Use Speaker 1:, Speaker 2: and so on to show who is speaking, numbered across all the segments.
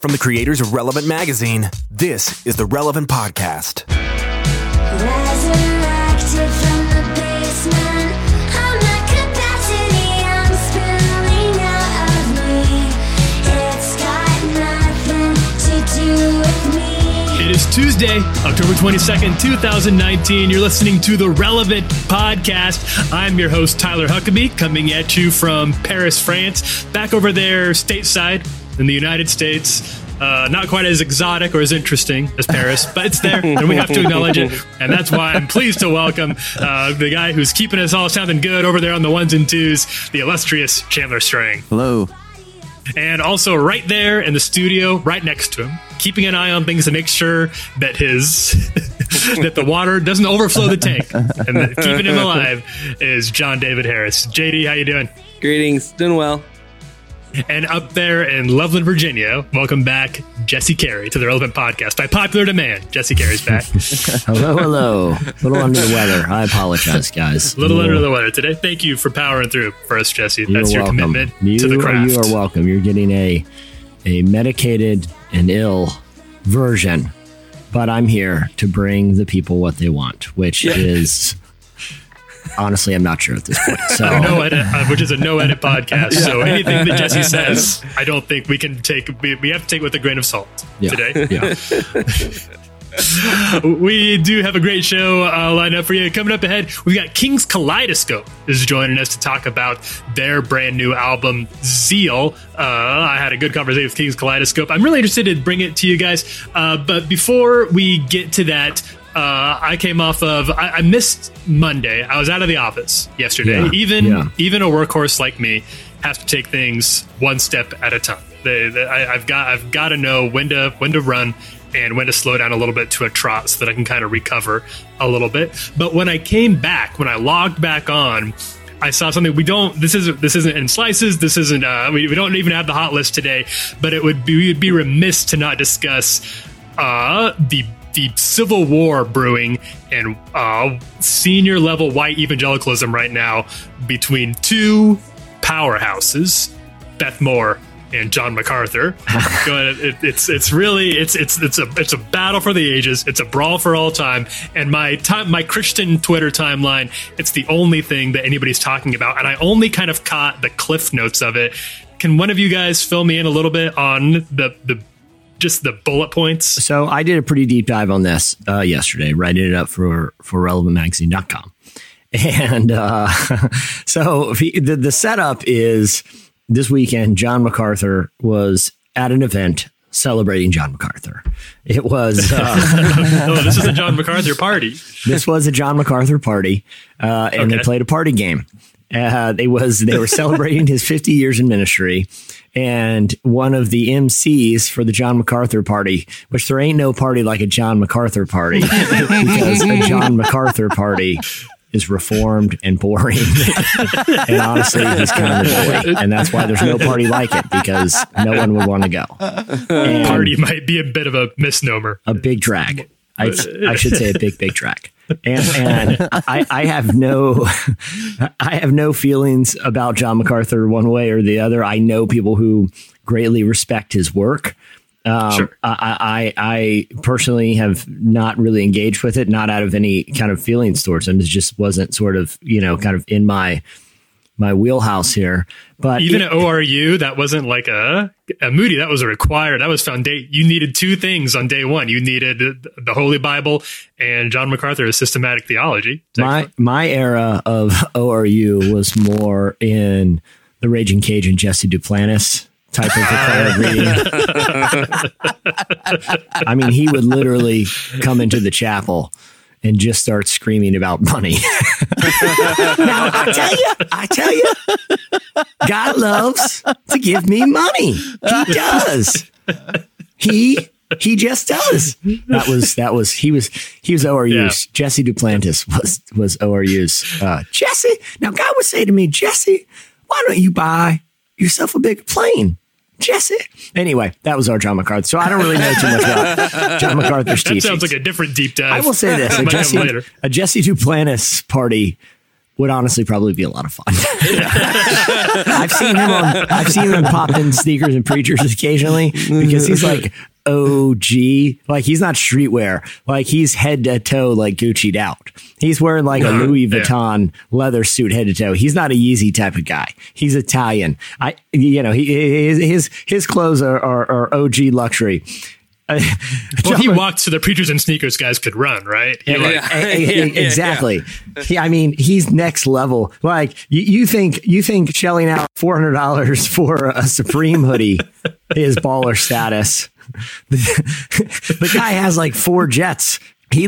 Speaker 1: From the creators of Relevant Magazine, this is the Relevant Podcast.
Speaker 2: Resurrected from the basement, I'm at capacity, I'm spilling out of me. It's got nothing to do with me.
Speaker 3: It is Tuesday, October 22nd, 2019. You're listening to the Relevant Podcast. I'm your host, Tyler Huckabee, coming at you from Paris, France. Back over there stateside in the United States. Not quite as exotic or as interesting as Paris, but it's there, and we have to acknowledge it. And that's why I'm pleased to welcome the guy who's keeping us all sounding good over there on the ones and twos, the illustrious Chandler Strang.
Speaker 4: Hello.
Speaker 3: And also right there in the studio, right next to him, keeping an eye on things to make sure that that the water doesn't overflow the tank, and that keeping him alive is John David Harris. JD, how you doing?
Speaker 4: Greetings. Doing well.
Speaker 3: And up there in Loveland, Virginia, welcome back Jesse Carey to the Relevant Podcast. By popular demand, Jesse Carey's back.
Speaker 5: Hello. A little under the weather. I apologize, guys.
Speaker 3: A little under the weather today. Thank you for powering through for us, Jesse. That's your commitment to the craft.
Speaker 5: You are welcome. You're getting a medicated and ill version, but I'm here to bring the people what they want, which is... Honestly, I'm not sure at this point. So,
Speaker 3: which is a no-edit podcast. So anything that Jesse says, I don't think we can take. We have to take with a grain of salt today.
Speaker 5: Yeah.
Speaker 3: We do have a great show lined up for you. Coming up ahead, we've got King's Kaleidoscope is joining us to talk about their brand new album, Zeal. I had a good conversation with King's Kaleidoscope. I'm really interested to bring it to you guys. But before we get to that, I came off of, I missed Monday. I was out of the office yesterday. Even a workhorse like me has to take things one step at a time. I've got to know when to run and when to slow down a little bit to a trot so that I can kind of recover a little bit. But when I came back, when I logged back on, I saw something this isn't in slices. This isn't, we don't even have the hot list today, but we'd be remiss to not discuss the civil war brewing and senior level white evangelicalism right now between two powerhouses, Beth Moore and John MacArthur. It's a battle for the ages. It's a brawl for all time. And my Christian Twitter timeline, it's the only thing that anybody's talking about. And I only kind of caught the cliff notes of it. Can one of you guys fill me in a little bit on just the bullet points? So
Speaker 5: I did a pretty deep dive on this yesterday, writing it up for relevantmagazine.com. And so the setup is this weekend, John MacArthur was at an event celebrating John MacArthur. It was...
Speaker 3: this is a John MacArthur party.
Speaker 5: This was a John MacArthur party, and they played a party game. They were celebrating his 50 years in ministry, and one of the MCs for the John MacArthur party, which there ain't no party like a John MacArthur party, because a John MacArthur party is reformed and boring. And honestly, he's kind of boring. And that's why there's no party like it, because no one would want to go. And
Speaker 3: party might be a bit of a misnomer.
Speaker 5: A big drag. I should say a big drag. And I have no feelings about John MacArthur one way or the other. I know people who greatly respect his work. Sure. I personally have not really engaged with it, not out of any kind of feelings towards him. It just wasn't sort of, kind of in my wheelhouse here. But
Speaker 3: even at ORU, that wasn't like a Moody. That was a required. That was you needed two things on day one. You needed the Holy Bible and John MacArthur's systematic theology.
Speaker 5: My era of ORU was more in the Raging Cage and Jesse Duplantis type of declared reading. I mean, he would literally come into the chapel and just start screaming about money. Now, I tell you, God loves to give me money. He does. He just does. He was ORU's. Yeah. Jesse Duplantis was ORU's. Jesse. Now, God would say to me, Jesse, why don't you buy yourself a big plane? Jesse. Anyway, that was our John MacArthur. So I don't really know too much about John MacArthur's teachings.
Speaker 3: That sounds like a different deep dive.
Speaker 5: I will say this. A Jesse Duplantis party would honestly probably be a lot of fun. I've seen him pop in Sneakers and Preachers occasionally because he's like OG, like he's not streetwear, like he's head to toe like Gucci'd out. He's wearing like a Louis Vuitton leather suit head to toe. He's not a Yeezy type of guy. He's Italian. His clothes are OG luxury.
Speaker 3: Well, he walked so the Preachers and Sneakers guys could run, right?
Speaker 5: Exactly. I mean, he's next level. Like you think shelling out $400 for a Supreme hoodie is baller status. The guy has like 4 jets. There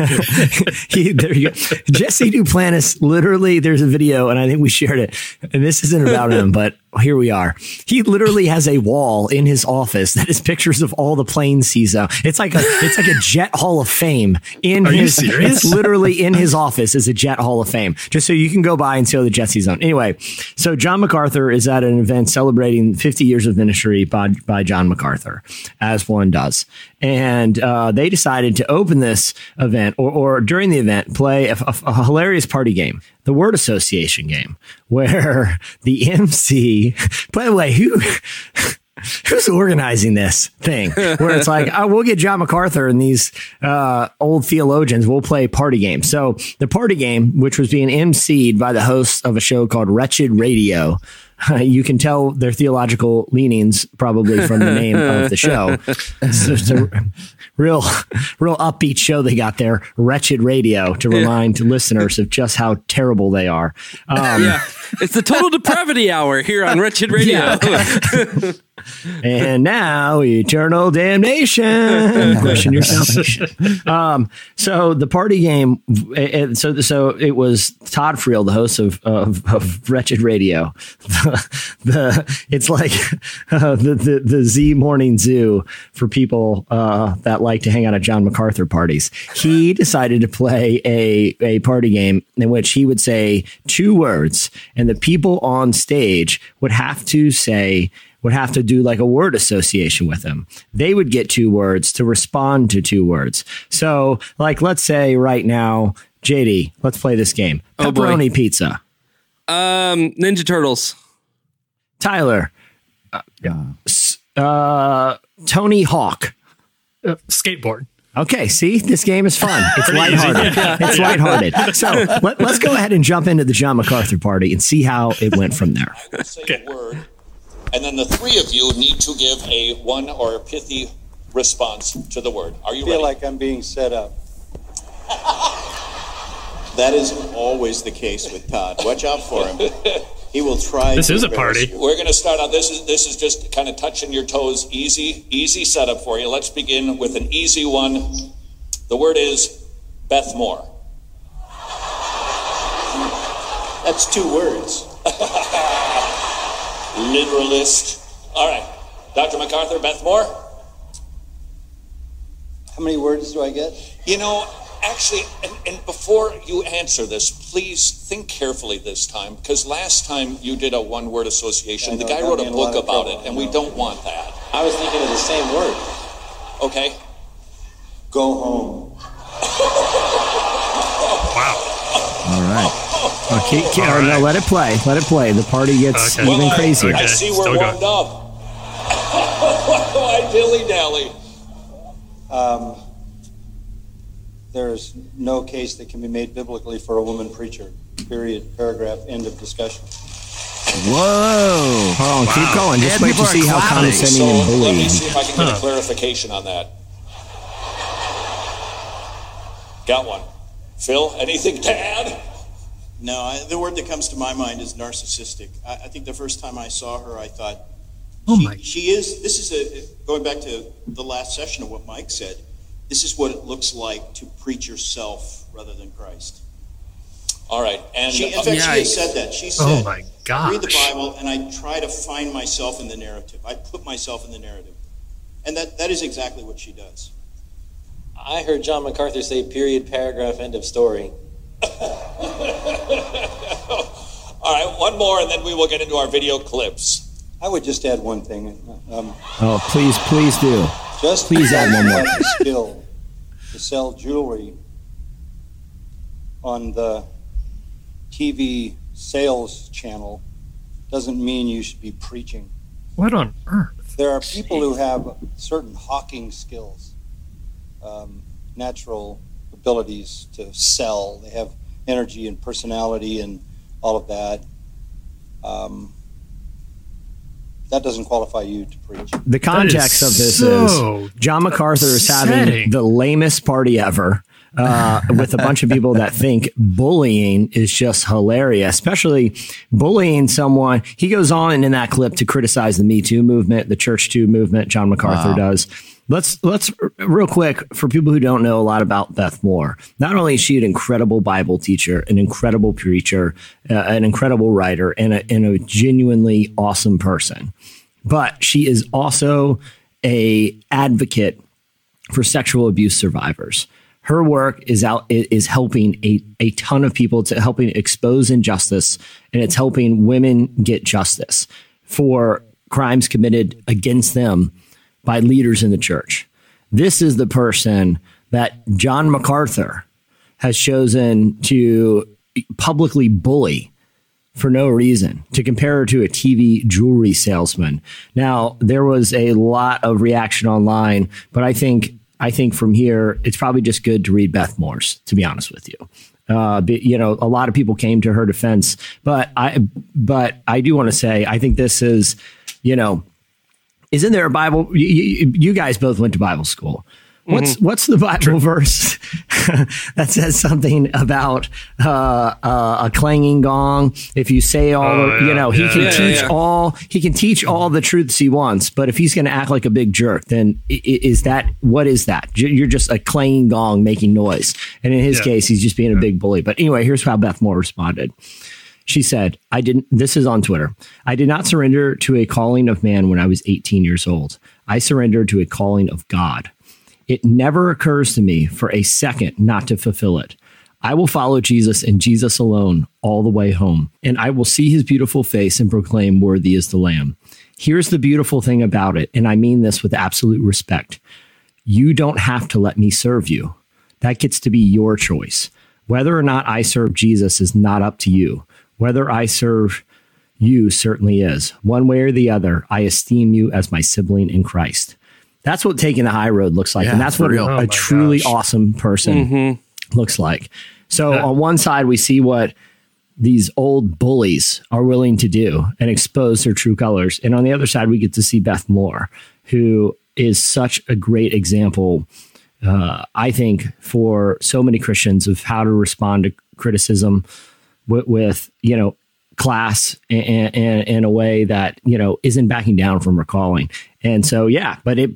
Speaker 5: you go. Jesse Duplantis, literally, there's a video, and I think we shared it. And this isn't about him, but here we are. He literally has a wall in his office that is pictures of all the planes he's It's like a jet hall of fame in
Speaker 3: Are
Speaker 5: his.
Speaker 3: you serious?
Speaker 5: It's literally in his office is a jet hall of fame, just so you can go by and see all the jets he's on. Anyway, so John MacArthur is at an event celebrating 50 years of ministry by John MacArthur, as one does, and they decided to open this event or during the event play a hilarious party game, the word association game, where the MC, by the way, who's organizing this thing where it's like, oh, we'll get John MacArthur and these old theologians, we'll play party game. So the party game, which was being emceed by the hosts of a show called Wretched Radio, you can tell their theological leanings probably from the name of the show. It's a real upbeat show they got there, Wretched Radio, to remind listeners of just how terrible they are.
Speaker 4: It's the Total Depravity Hour here on Wretched Radio.
Speaker 5: Yeah. And now eternal damnation. Question your salvation. So the party game. So it was Todd Friel, the host of Wretched Radio. It's like the Z Morning Zoo for people that like to hang out at John MacArthur parties. He decided to play a party game in which he would say 2 words, and the people on stage would have to do like a word association with them. They would get 2 words to respond to 2 words. So, like, let's say right now, JD, let's play this game. Pepperoni pizza.
Speaker 4: Ninja Turtles.
Speaker 5: Tyler. Tony Hawk.
Speaker 3: Skateboard.
Speaker 5: Okay, see, this game is fun. It's lighthearted. It's lighthearted. So let's go ahead and jump into the John MacArthur party and see how it went from there.
Speaker 6: I will say a word, and then the 3 of you need to give a one or a pithy response to the word. Are you
Speaker 7: I feel
Speaker 6: ready?
Speaker 7: like I'm being set up.
Speaker 8: That is always the case with Todd. Watch out for him. He will try.
Speaker 3: This
Speaker 8: to
Speaker 3: is a
Speaker 8: embarrass
Speaker 3: party.
Speaker 8: you.
Speaker 6: We're going to start out. This is just kind of touching your toes. Easy setup for you. Let's begin with an easy one. The word is Beth Moore.
Speaker 8: That's 2 words.
Speaker 6: Literalist. All right. Dr. MacArthur, Beth Moore.
Speaker 7: How many words do I get?
Speaker 6: You know, actually, and before you answer this, please think carefully this time, because last time you did a one-word association.
Speaker 7: I know,
Speaker 6: The guy
Speaker 7: got
Speaker 6: wrote
Speaker 7: me
Speaker 6: a
Speaker 7: in a lot
Speaker 6: book
Speaker 7: of
Speaker 6: about
Speaker 7: trouble.
Speaker 6: it, and we don't want that.
Speaker 8: I was thinking of the same word.
Speaker 6: Okay?
Speaker 7: Go home.
Speaker 3: Wow.
Speaker 5: All right. No, let it play. Let it play. The party gets
Speaker 3: Okay.
Speaker 5: even crazier.
Speaker 6: I see we're
Speaker 3: Still
Speaker 6: warmed
Speaker 3: going.
Speaker 6: up. Why dilly-dally?
Speaker 7: There's no case that can be made biblically for a woman preacher. Period. Paragraph. End of discussion.
Speaker 5: Whoa. Hold on, keep going. Just
Speaker 9: Yeah,
Speaker 5: wait to
Speaker 9: people
Speaker 5: see
Speaker 9: are
Speaker 5: how
Speaker 9: clapping.
Speaker 5: condescending
Speaker 6: So
Speaker 5: and
Speaker 6: let me
Speaker 5: bullying.
Speaker 6: see if I can get a clarification on that. Got one. Phil, anything to add?
Speaker 8: No, the word that comes to my mind is narcissistic. I think the first time I saw her, I thought, she is, this is going back to the last session of what Mike said, this is what it looks like to preach yourself rather than Christ.
Speaker 6: All right. And
Speaker 8: In fact, she has said that. She said,
Speaker 3: Oh my
Speaker 8: I read the
Speaker 3: gosh.
Speaker 8: Bible and I try to find myself in the narrative. I put myself in the narrative. And that is exactly what she does.
Speaker 10: I heard John MacArthur say period, paragraph, end of story.
Speaker 6: all right, one more, and then we will get into our video clips.
Speaker 7: I would just add one thing.
Speaker 5: Oh, please do.
Speaker 7: Just
Speaker 5: Please add one more.
Speaker 7: have the skill to sell jewelry on the TV sales channel doesn't mean you should be preaching.
Speaker 3: What on earth?
Speaker 7: There are people who have certain hawking skills, natural abilities to sell. They have energy and personality and all of that. That doesn't qualify you to preach.
Speaker 5: The context of this
Speaker 3: so
Speaker 5: is John MacArthur is having
Speaker 3: upsetting.
Speaker 5: the lamest party ever with a bunch of people that think bullying is just hilarious, especially bullying someone. He goes on in that clip to criticize the Me Too movement, the Church Too movement. John MacArthur does. Let's real quick, for people who don't know a lot about Beth Moore. Not only is she an incredible Bible teacher, an incredible preacher, an incredible writer, and a genuinely awesome person, but she is also a advocate for sexual abuse survivors. Her work is helping a ton of people, to helping expose injustice, and it's helping women get justice for crimes committed against them by leaders in the church. This is the person that John MacArthur has chosen to publicly bully for no reason, to compare her to a TV jewelry salesman. Now, there was a lot of reaction online, but I think from here, it's probably just good to read Beth Moore's, to be honest with you. A lot of people came to her defense, but I do want to say, I think this is, isn't there a Bible? You guys both went to Bible school. What's the Bible verse that says something about a clanging gong? If you say all, he can teach all the truths he wants. But if he's going to act like a big jerk, then what is that? You're just a clanging gong making noise. And in his case, he's just being a big bully. But anyway, here's how Beth Moore responded. She said, this is on Twitter. I did not surrender to a calling of man when I was 18 years old. I surrendered to a calling of God. It never occurs to me for a second not to fulfill it. I will follow Jesus and Jesus alone all the way home, and I will see his beautiful face and proclaim, worthy is the Lamb. Here's the beautiful thing about it, and I mean this with absolute respect. You don't have to let me serve you. That gets to be your choice. Whether or not I serve Jesus is not up to you. Whether I serve you certainly is. One way or the other, I esteem you as my sibling in Christ. That's what taking the high road looks like. And that's what a truly awesome person looks like. So on one side, we see what these old bullies are willing to do and expose their true colors. And on the other side, we get to see Beth Moore, who is such a great example, I think, for so many Christians of how to respond to criticism with class and in a way that, isn't backing down from her calling. And so, but it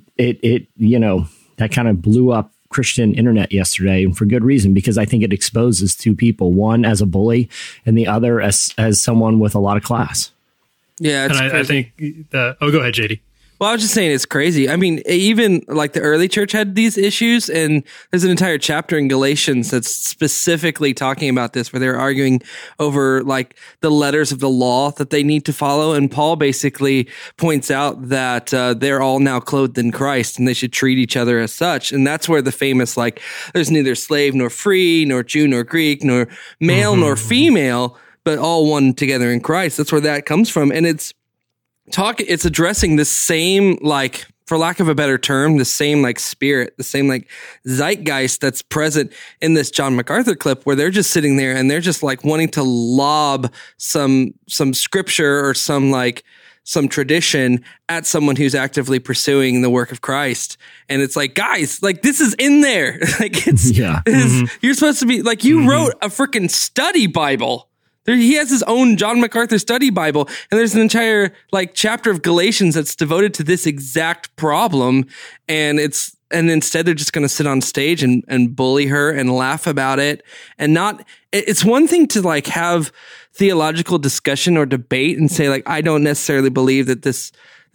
Speaker 5: that kind of blew up Christian internet yesterday, and for good reason, because I think it exposes two people, one as a bully and the other as someone with a lot of class.
Speaker 4: Yeah. It's
Speaker 3: I think go ahead, JD.
Speaker 4: Well, I was just saying it's crazy. I mean, even like the early church had these issues, and there's an entire chapter in Galatians that's specifically talking about this, where they're arguing over like the letters of the law that they need to follow. And Paul basically points out that they're all now clothed in Christ and they should treat each other as such. And that's where the famous, like, there's neither slave nor free, nor Jew nor Greek, nor male nor female, but all one together in Christ. That's where that comes from. And it's addressing the same, like, for lack of a better term, the same like spirit, the same like zeitgeist that's present in this John MacArthur clip, where they're just sitting there and they're just like wanting to lob some scripture or some tradition at someone who's actively pursuing the work of Christ. And it's like, guys, like, this is in there. Like, you're supposed to be like, you wrote a freaking study Bible. He has his own John MacArthur study Bible, and there's an entire like chapter of Galatians that's devoted to this exact problem. And instead they're just going to sit on stage and bully her and laugh about it. And it's one thing to like have theological discussion or debate and say like, I don't necessarily believe that this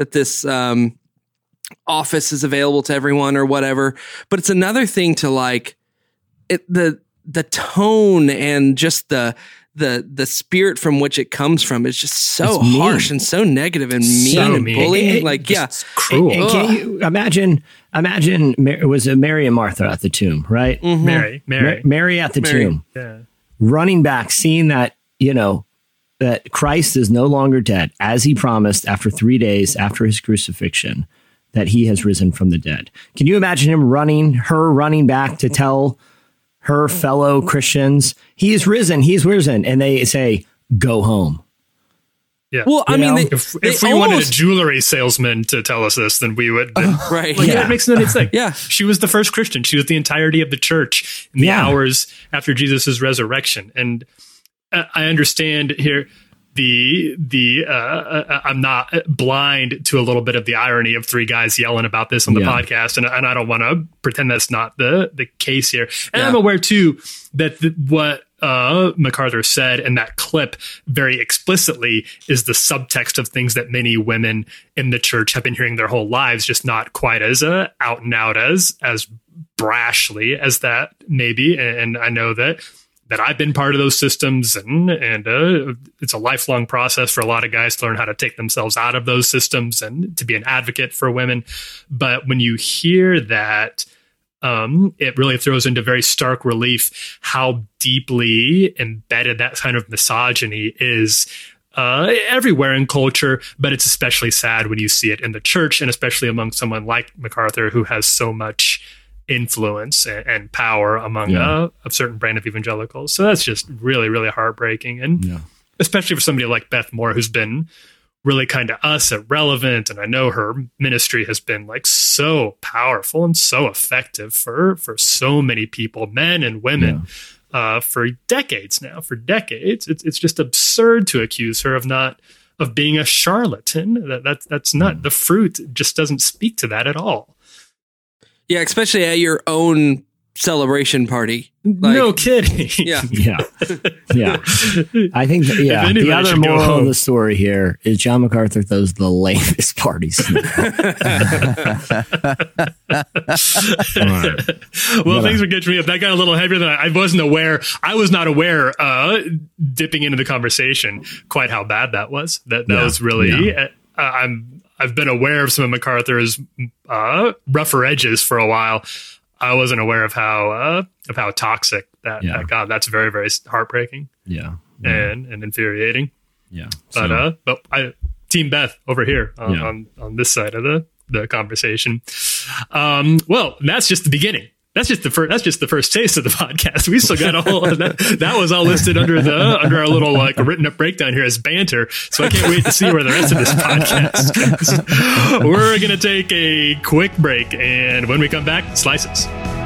Speaker 4: office is available to everyone or whatever. But it's another thing to like the tone and just the spirit from which it comes from is just so harsh and so negative and mean and bullying. It's cruel.
Speaker 5: And can you imagine, was it Mary and Martha at the tomb, right?
Speaker 3: Mary
Speaker 5: at the tomb, running back, seeing that, that Christ is no longer dead, as he promised after 3 days after his crucifixion, that he has risen from the dead. Can you imagine her running back to tell her fellow Christians, he is risen, he's risen. And they say, go home.
Speaker 3: Yeah.
Speaker 4: Well, I mean,
Speaker 3: if we wanted a jewelry salesman to tell us this, then we would.
Speaker 4: Right.
Speaker 3: Well, yeah, it makes no sense.
Speaker 4: Yeah.
Speaker 3: She was the first Christian. She was the entirety of the church in the hours after Jesus' resurrection. And I understand here I'm not blind to a little bit of the irony of three guys yelling about this on the podcast. And I don't want to pretend that's not the case here. And I'm aware too that what MacArthur said in that clip very explicitly is the subtext of things that many women in the church have been hearing their whole lives, just not quite as out and out as brashly as that maybe. And I know that I've been part of those systems, and it's a lifelong process for a lot of guys to learn how to take themselves out of those systems and to be an advocate for women. But when you hear that, it really throws into very stark relief how deeply embedded that kind of misogyny is everywhere in culture. But it's especially sad when you see it in the church, and especially among someone like MacArthur, who has so much influence and power among a certain brand of evangelicals. So that's just really, really heartbreaking. And especially for somebody like Beth Moore, who's been really kind to us at Relevant. And I know her ministry has been like so powerful and so effective for so many people, men and women, for decades now. For decades, it's just absurd to accuse her of being a charlatan. That's not the fruit. Just doesn't speak to that at all.
Speaker 4: Yeah, especially at your own celebration party. Like,
Speaker 3: no kidding.
Speaker 4: Yeah.
Speaker 5: I think the other moral of the story here is John MacArthur throws the lamest parties.
Speaker 3: Well, thanks for catching me up. That got a little heavier than I wasn't aware. I was not aware, dipping into the conversation, quite how bad that was. That was really, I've been aware of some of MacArthur's rougher edges for a while. I wasn't aware of how toxic that got. That's very, very heartbreaking. And infuriating. But Team Beth over here on this side of the conversation. Well, that's just the beginning. That's just the first taste of the podcast. We still got a whole that was all listed under our little written up breakdown here as banter. So I can't wait to see where the rest of this podcast goes. We're gonna take a quick break, and when we come back, slices.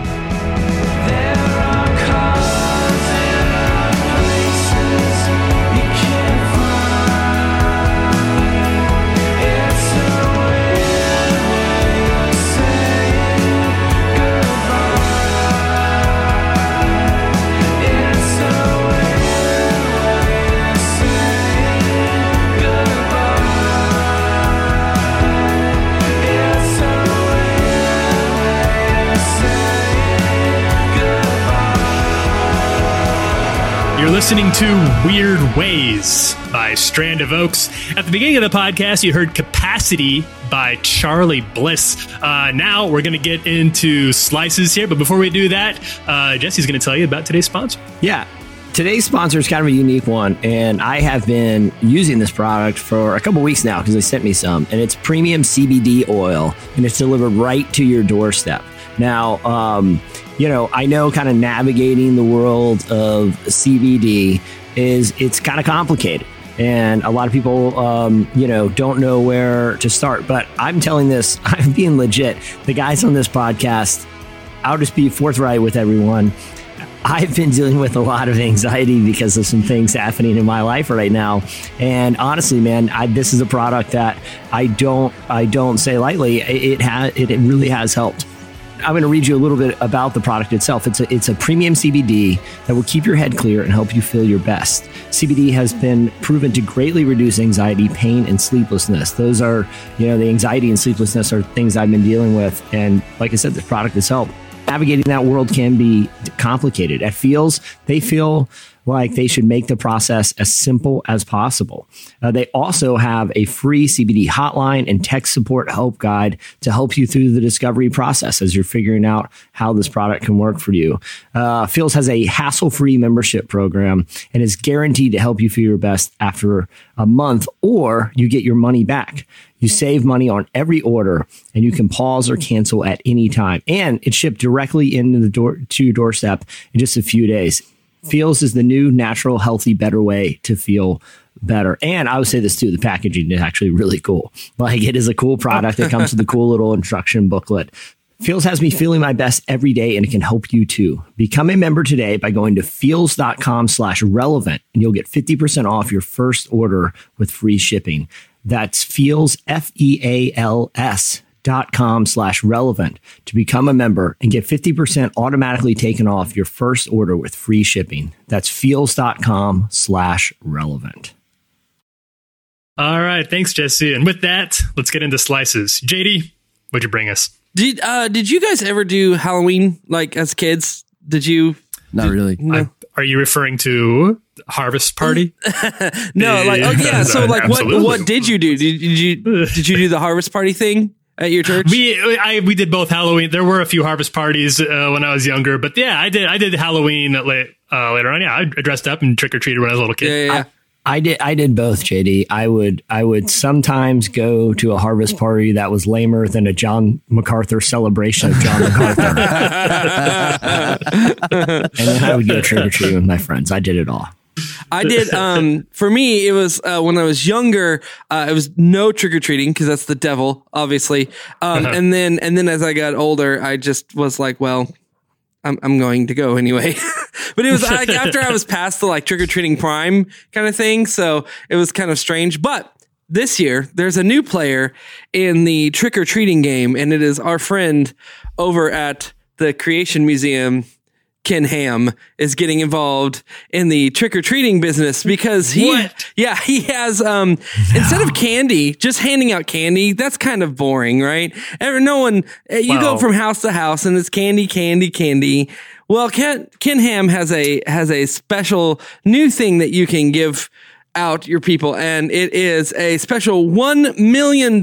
Speaker 3: You're listening to Weird Ways by Strand of Oaks. At the beginning of the podcast, you heard Capacity by Charlie Bliss. Now we're going to get into slices here, but before we do that, Jesse's going to tell you about today's sponsor.
Speaker 5: Yeah. Today's sponsor is kind of a unique one, and I have been using this product for a couple weeks now because they sent me some, and it's premium CBD oil, and it's delivered right to your doorstep. Now, I know kind of navigating the world of CBD it's kind of complicated. And a lot of people, don't know where to start. But I'm telling this, I'm being legit. The guys on this podcast, I'll just be forthright with everyone. I've been dealing with a lot of anxiety because of some things happening in my life right now. And honestly, man, this is a product that I don't say lightly. It really has helped. I'm going to read you a little bit about the product itself. It's a premium CBD that will keep your head clear and help you feel your best. CBD has been proven to greatly reduce anxiety, pain, and sleeplessness. Those are, the anxiety and sleeplessness are things I've been dealing with. And like I said, this product has helped. Navigating that world can be complicated. They feel like they should make the process as simple as possible. They also have a free CBD hotline and tech support help guide to help you through the discovery process as you're figuring out how this product can work for you. Feels has a hassle-free membership program and is guaranteed to help you feel your best after a month, or you get your money back. You save money on every order, and you can pause or cancel at any time. And it's shipped directly into the door to your doorstep in just a few days. Feels is the new, natural, healthy, better way to feel better. And I would say this too, the packaging is actually really cool. Like, it is a cool product. It comes with a cool little instruction booklet. Feels has me feeling my best every day, and it can help you too. Become a member today by going to feels.com/relevant, and you'll get 50% off your first order with free shipping. That's Feels, FEALS.com/relevant to become a member and get 50% automatically taken off your first order with free shipping. That's feels.com/relevant.
Speaker 3: All right. Thanks, Jesse. And with that, let's get into slices. JD, what'd you bring us?
Speaker 4: Did you guys ever do Halloween, like, as kids? Did you?
Speaker 9: Not really.
Speaker 4: No.
Speaker 3: Are you referring to Harvest Party?
Speaker 4: No, like, oh yeah. So, like,
Speaker 3: Absolutely.
Speaker 4: what did you do? Did you do the Harvest Party thing at your church?
Speaker 3: We did both Halloween. There were a few harvest parties when I was younger, but yeah, I did Halloween later on. Yeah, I dressed up and trick or treated when I was a little kid.
Speaker 4: Yeah.
Speaker 5: I did both, JD. I would sometimes go to a harvest party that was lamer than a John MacArthur celebration of John MacArthur. And then I would go trick or treating with my friends. I did it all.
Speaker 4: I did. For me, it was when I was younger. It was no trick or treating because that's the devil, obviously. And then as I got older, I just was like, well, I'm going to go anyway. But it was like after I was past the like trick or treating prime kind of thing, so it was kind of strange. But this year, there's a new player in the trick or treating game, and it is our friend over at the Creation Museum. Ken Ham is getting involved in the trick-or-treating business because he has, instead of candy, just handing out candy, that's kind of boring, right? You go from house to house and it's candy, candy, candy. Well, Ken Ham has a special new thing that you can give out your people, and it is a special $1 million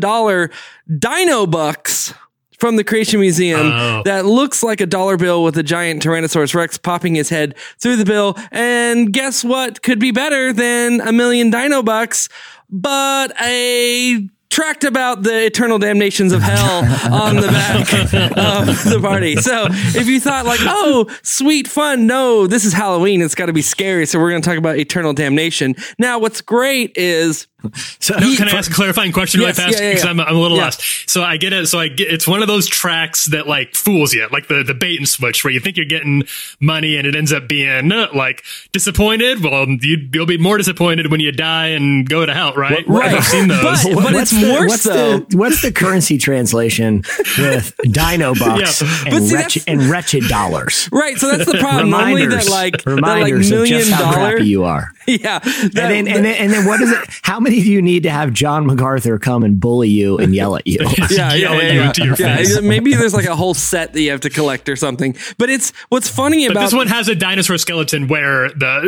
Speaker 4: Dino Bucks from the Creation Museum that looks like a dollar bill with a giant Tyrannosaurus Rex popping his head through the bill. And guess what could be better than $1 million Dino Bucks, but a tract about the eternal damnations of hell on the back of the party. So if you thought like, oh, sweet fun, no, this is Halloween, it's got to be scary, so we're going to talk about eternal damnation. Now, what's great is
Speaker 3: can I ask a clarifying question really fast? Because I'm a little lost. So I get it. It's one of those tracks that like fools you, like the bait and switch, where you think you're getting money and it ends up being like disappointed. Well, you'll be more disappointed when you die and go to hell, right?
Speaker 4: Right.
Speaker 3: I've seen those.
Speaker 4: But it's worse though.
Speaker 5: What's the currency translation with Dino Bucks and wretched dollars?
Speaker 4: Right. So that's the problem. Normally that like
Speaker 5: reminders of just how crappy you are.
Speaker 4: Yeah.
Speaker 5: And then what is it? How many do you need to have John MacArthur come and bully you and yell at you?
Speaker 3: Yell at you into your face.
Speaker 4: Maybe there's like a whole set that you have to collect or something. But it's what's funny about
Speaker 3: this one has a dinosaur skeleton where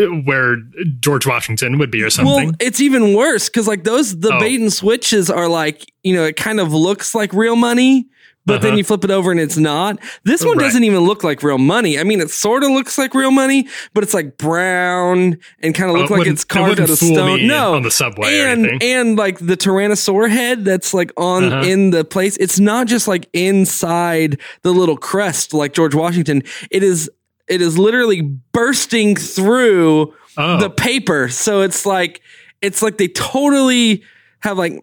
Speaker 3: George Washington would be or something.
Speaker 4: Well, it's even worse because like the bait and switches are like, it kind of looks like real money. But then you flip it over and it's not. This one doesn't even look like real money. I mean, it sort of looks like real money, but it's like brown and kind of looks like it's carved out of stone. No,
Speaker 3: on the subway
Speaker 4: and like the Tyrannosaur head that's like on in the place. It's not just like inside the little crest like George Washington. It is literally bursting through the paper. So it's like they totally have like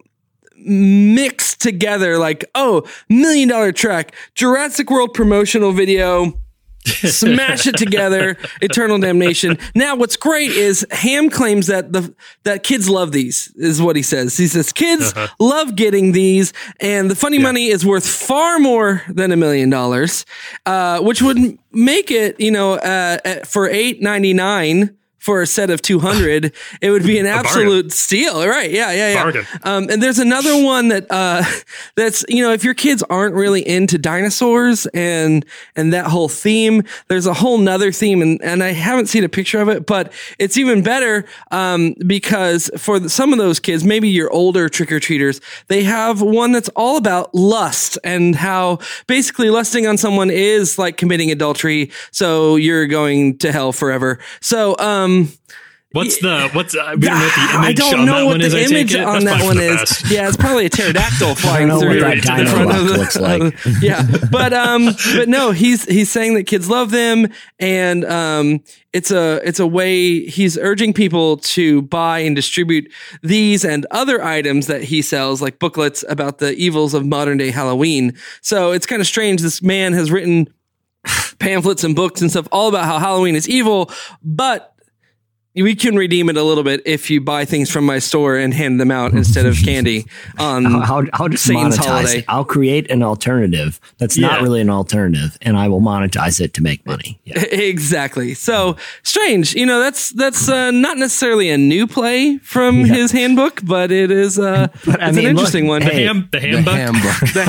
Speaker 4: mixed together like, $1 million track, Jurassic World promotional video, smash it together, eternal damnation. Now what's great is Ham claims that kids love these, is what he says. He says kids love getting these, and the funny money is worth far more than $1 million, which would make it, for $8.99 for a set of 200, it would be an absolute steal. Right. Yeah.
Speaker 3: Bargain.
Speaker 4: And there's another one that, that's, if your kids aren't really into dinosaurs and that whole theme, there's a whole nother theme. And I haven't seen a picture of it, but it's even better, because for some of those kids, maybe your older trick-or-treaters, they have one that's all about lust and how basically lusting on someone is like committing adultery. So you're going to hell forever. So,
Speaker 3: What's we don't know what the image
Speaker 4: I don't
Speaker 3: on
Speaker 4: know
Speaker 3: that
Speaker 4: what
Speaker 3: one
Speaker 4: the
Speaker 3: is.
Speaker 4: image on that one is. Yeah, it's probably a pterodactyl flying
Speaker 5: know
Speaker 4: through
Speaker 5: what that
Speaker 4: in front of
Speaker 5: dino looks like.
Speaker 4: Yeah, but no, he's saying that kids love them, and it's a way he's urging people to buy and distribute these and other items that he sells, like booklets about the evils of modern day Halloween. So it's kind of strange. This man has written pamphlets and books and stuff all about how Halloween is evil, but we can redeem it a little bit if you buy things from my store and hand them out instead of candy on
Speaker 5: I'll just
Speaker 4: Satan's
Speaker 5: monetize
Speaker 4: holiday.
Speaker 5: it. I'll create an alternative that's not really an alternative, and I will monetize it to make money. Yeah.
Speaker 4: Exactly. So strange. That's not necessarily a new play from his handbook, but it is it's an interesting one.
Speaker 3: The handbook.
Speaker 4: The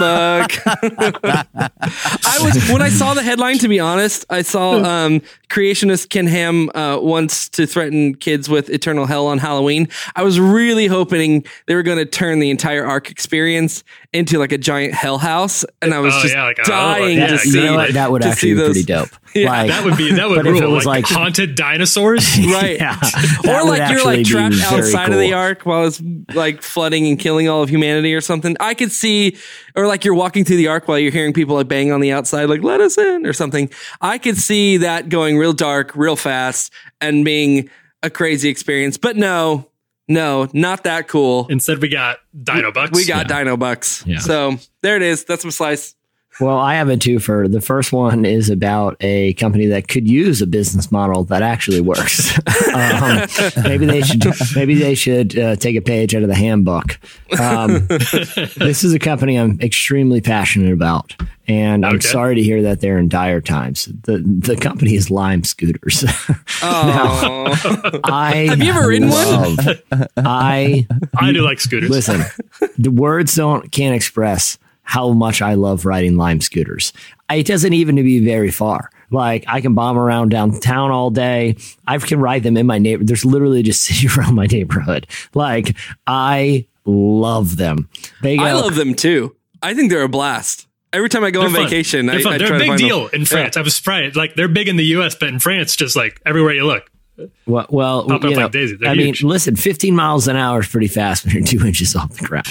Speaker 4: handbook. When I saw the headline, to be honest, I saw creationist Ken Ham wants to threaten kids with eternal hell on Halloween. I was really hoping they were going to turn the entire Ark experience into like a giant hell house, and I was dying to see.
Speaker 5: That would actually be pretty dope.
Speaker 4: Yeah,
Speaker 3: that would rule.
Speaker 5: It was
Speaker 3: like haunted dinosaurs,
Speaker 4: right?
Speaker 5: Yeah,
Speaker 4: or like you're like trapped outside
Speaker 5: cool.
Speaker 4: of the Ark while it's like flooding and killing all of humanity or something. I could see, or like you're walking through the Ark while you're hearing people like bang on the outside, like "let us in" or something. I could see that going real dark, real fast, and being a crazy experience. But no, not that cool.
Speaker 3: Instead, we got Dino Bucks.
Speaker 4: We got Dino Bucks. Yeah. So there it is. That's my slice.
Speaker 5: Well, I have a twofer. The first one is about a company that could use a business model that actually works. Maybe they should take a page out of the handbook. This is a company I'm extremely passionate about, and I'm sorry to hear that they're in dire times. The company is Lime Scooters. Now,
Speaker 4: have you ever ridden one?
Speaker 5: I
Speaker 3: do like scooters.
Speaker 5: Listen, the words can't express how much I love riding Lime Scooters. It doesn't even to be very far. Like, I can bomb around downtown all day. I can ride them in my neighborhood. There's literally just city around my neighborhood. Like, I love them.
Speaker 4: I love them too. I think they're a blast. Every time I go on vacation,
Speaker 3: they're
Speaker 4: I
Speaker 3: a big deal
Speaker 4: them.
Speaker 3: in France. Yeah. I was surprised. Like, they're big in the U.S., but in France, just like everywhere you look.
Speaker 5: Well,
Speaker 3: like Daisy. They're huge.
Speaker 5: mean, listen, 15 miles an hour is pretty fast when you're 2 inches off the ground.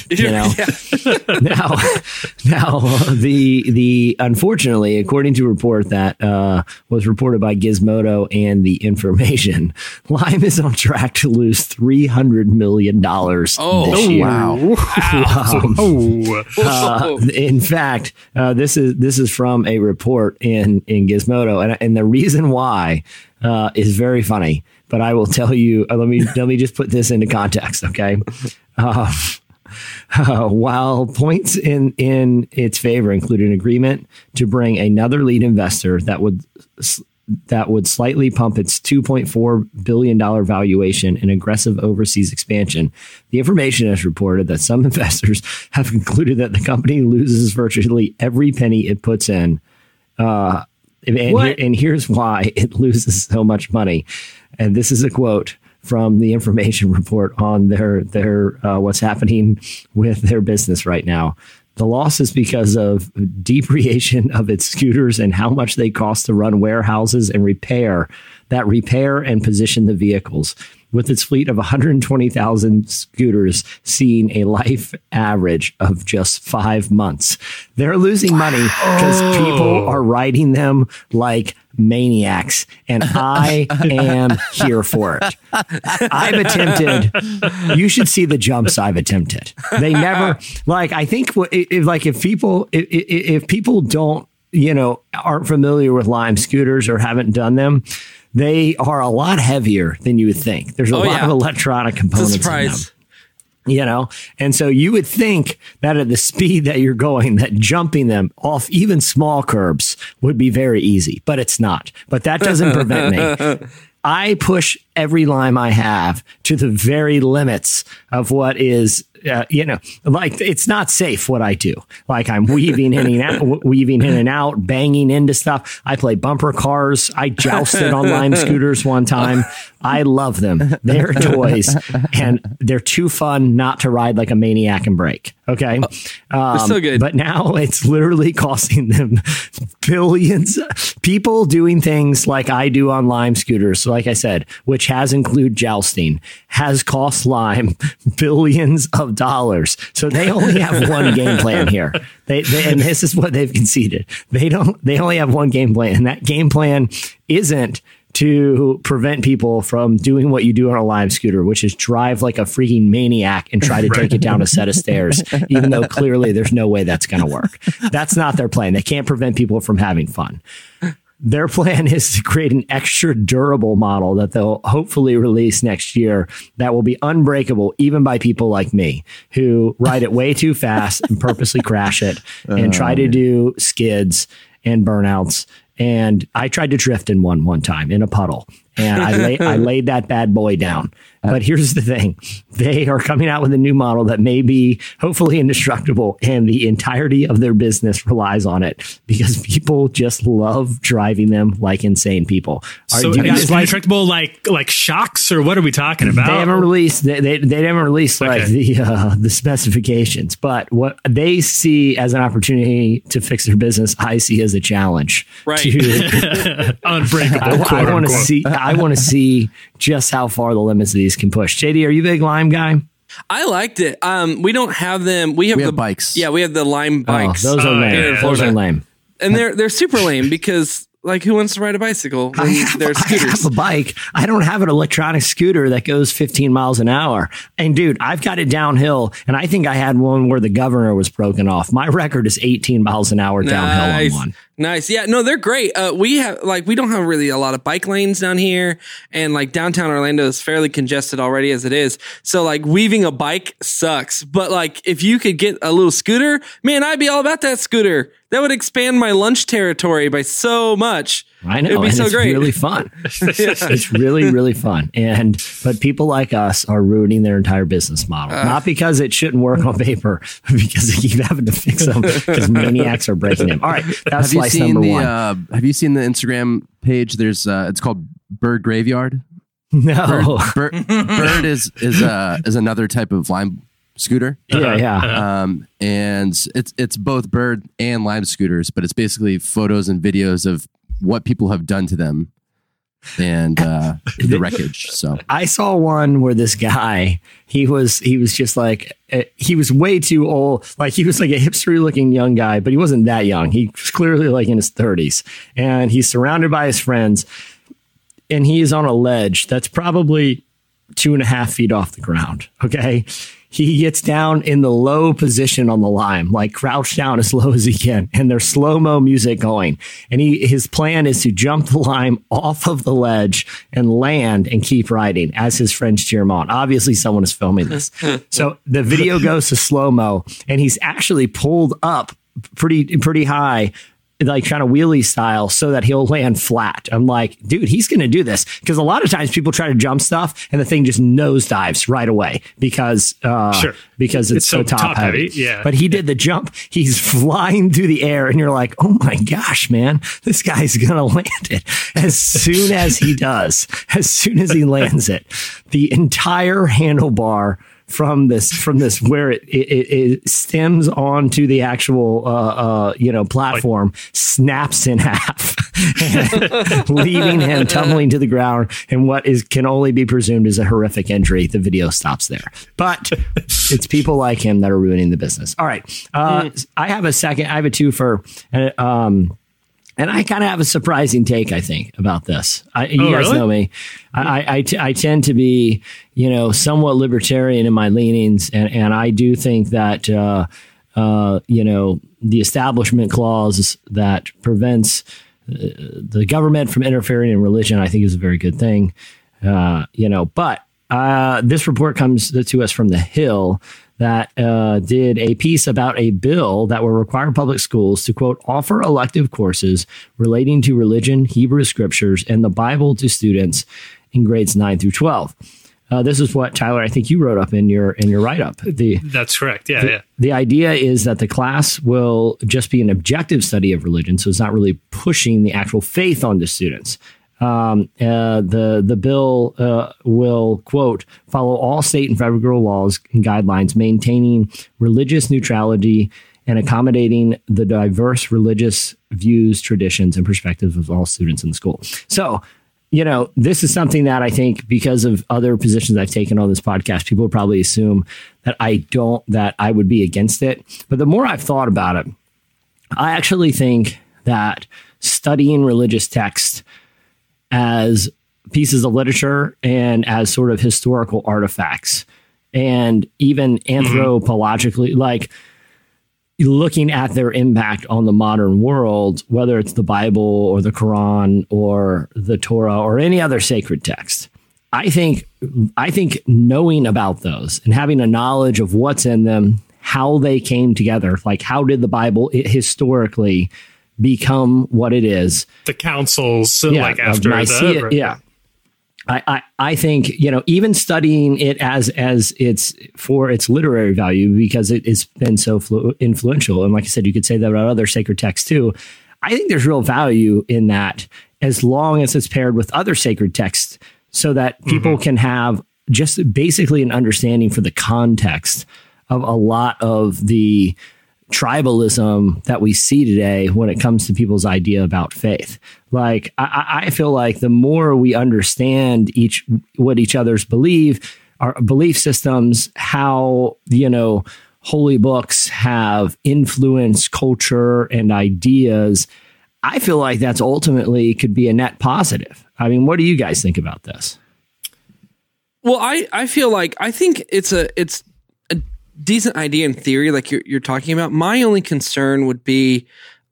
Speaker 5: Now, the unfortunately, according to a report that was reported by Gizmodo and The Information, Lime is on track to lose $300 million this year.
Speaker 3: Wow!
Speaker 5: In fact, this is from a report in Gizmodo, and the reason why is very funny, but I will tell you, let me just put this into context. Okay. While points in its favor include an agreement to bring another lead investor that would slightly pump its $2.4 billion valuation and aggressive overseas expansion, the Information has reported that some investors have concluded that the company loses virtually every penny it puts in. And here's why it loses so much money. And this is a quote from the Information report on their what's happening with their business right now. The loss is because of depreciation of its scooters and how much they cost to run warehouses and repair and position the vehicles. With its fleet of 120,000 scooters seeing a life average of just 5 months. They're losing money because people are riding them like maniacs, and I am here for it. I've attempted. You should see the jumps I've attempted. They never, like, I think if people don't, aren't familiar with Lime Scooters or haven't done them, they are a lot heavier than you would think. There's a lot of electronic components in them. And so you would think that at the speed that you're going, that jumping them off even small curbs would be very easy, but it's not. But that doesn't prevent me. I push every Lime I have to the very limits of what is, like it's not safe what I do. Like I'm weaving in and out, banging into stuff. I play bumper cars. I jousted on Lime scooters one time. I love them. They're toys and they're too fun not to ride like a maniac and break. Okay.
Speaker 4: They're so good.
Speaker 5: But now it's literally costing them billions. People doing things like I do on Lime scooters. So like I said, which has included jousting, has cost Lime billions of dollars. So they only have one game plan here. They and this is what they've conceded. They only have one game plan, and that game plan isn't to prevent people from doing what you do on a Lime scooter, which is drive like a freaking maniac and try to take it down a set of stairs, even though clearly there's no way that's going to work. That's not their plan. They can't prevent people from having fun. Their plan is to create an extra durable model that they'll hopefully release next year that will be unbreakable, even by people like me who ride it way too fast and purposely crash it and try to do skids and burnouts. And I tried to drift in one time in a puddle, and I laid that bad boy down. But here's the thing. They are coming out with a new model that may be hopefully indestructible, and the entirety of their business relies on it because people just love driving them like insane people.
Speaker 3: So do you guys indestructible like shocks, or what are we talking about?
Speaker 5: They haven't released like the specifications, but what they see as an opportunity to fix their business, I see as a challenge.
Speaker 4: Right.
Speaker 3: Unbreakable.
Speaker 5: I want to see just how far the limits of these can push. JD, are you a big Lime guy?
Speaker 4: I liked it. We don't have them. We have the
Speaker 9: bikes.
Speaker 4: Yeah, we have the Lime bikes.
Speaker 5: Those are lame.
Speaker 3: Yeah.
Speaker 5: Those are lame.
Speaker 4: And they're super lame because like who wants to ride a bicycle when they're scooters?
Speaker 5: I have a bike. I don't have an electronic scooter that goes 15 miles an hour. And dude, I've got it downhill, and I think I had one where the governor was broken off. My record is 18 miles an hour downhill on one.
Speaker 4: Nice. Yeah, no, they're great. We don't have really a lot of bike lanes down here, and like downtown Orlando is fairly congested already as it is. So like weaving a bike sucks. But like if you could get a little scooter, man, I'd be all about that scooter. That would expand my lunch territory by so much.
Speaker 5: I know.
Speaker 4: It'd be so
Speaker 5: it's
Speaker 4: great.
Speaker 5: Really fun. It's really, really fun. But people like us are ruining their entire business model. Not because it shouldn't work on paper, but because they keep having to fix them because maniacs are breaking them. All right. That's slice number one.
Speaker 9: Have you seen the Instagram page? There's it's called Bird Graveyard.
Speaker 5: No.
Speaker 9: Bird is another type of Lime scooter.
Speaker 5: Yeah.
Speaker 9: And it's both Bird and Lime scooters, but it's basically photos and videos of what people have done to them and the wreckage. So
Speaker 5: I saw one where this guy, he was just like, he was way too old. Like he was like a hipster looking young guy, but he wasn't that young. He was clearly like in his 30s, and he's surrounded by his friends, and he is on a ledge that's probably 2.5 feet off the ground. Okay. He gets down in the low position on the Lime, like crouched down as low as he can. And there's slow-mo music going. And his plan is to jump the Lime off of the ledge and land and keep riding as his friends cheer him on. Obviously, someone is filming this. So the video goes to slow-mo, and he's actually pulled up pretty high, like kind of wheelie style, so that he'll land flat. I'm like, dude, he's going to do this, because a lot of times people try to jump stuff and the thing just nosedives right away because it's so top heavy.
Speaker 3: Yeah.
Speaker 5: But he did the jump. He's flying through the air, and you're like, oh my gosh, man, this guy's going to land it. As soon as he lands it, the entire handlebar from this where it stems onto the actual platform snaps in half, leaving him tumbling to the ground in what can only be presumed is a horrific injury. The video stops there, but it's people like him that are ruining the business. All right, I have a twofer. And I kind of have a surprising take, I think, about this. You guys know me. I tend to be, somewhat libertarian in my leanings. And I do think that, the establishment clause that prevents the government from interfering in religion, I think is a very good thing. But This report comes to us from The Hill that did a piece about a bill that will require public schools to, quote, offer elective courses relating to religion, Hebrew scriptures, and the Bible to students in grades 9 through 12. This is what, Tyler, I think you wrote up in your write-up.
Speaker 3: That's correct. Yeah.
Speaker 5: The idea is that the class will just be an objective study of religion, so it's not really pushing the actual faith onto students. The bill will, quote, follow all state and federal laws and guidelines, maintaining religious neutrality and accommodating the diverse religious views, traditions, and perspectives of all students in the school. So, this is something that I think, because of other positions I've taken on this podcast, people would probably assume that I would be against it. But the more I've thought about it, I actually think that studying religious texts as pieces of literature and as sort of historical artifacts, and even anthropologically, like looking at their impact on the modern world, whether it's the Bible or the Quran or the Torah or any other sacred text. I think knowing about those and having a knowledge of what's in them, how they came together, like how did the Bible historically become what it is?
Speaker 3: The councils, like after
Speaker 5: Nicaea, yeah. I think, even studying it as it's for its literary value, because it has been so influential. And like I said, you could say that about other sacred texts too. I think there's real value in that, as long as it's paired with other sacred texts, so that people can have just basically an understanding for the context of a lot of the tribalism that we see today when it comes to people's idea about faith. Like, I feel like the more we understand what each other's believe, our belief systems, how, holy books have influenced culture and ideas, I feel like that's ultimately could be a net positive. I mean, what do you guys think about this?
Speaker 4: Well, I feel like, I think it's a decent idea in theory, like you're talking about. My only concern would be,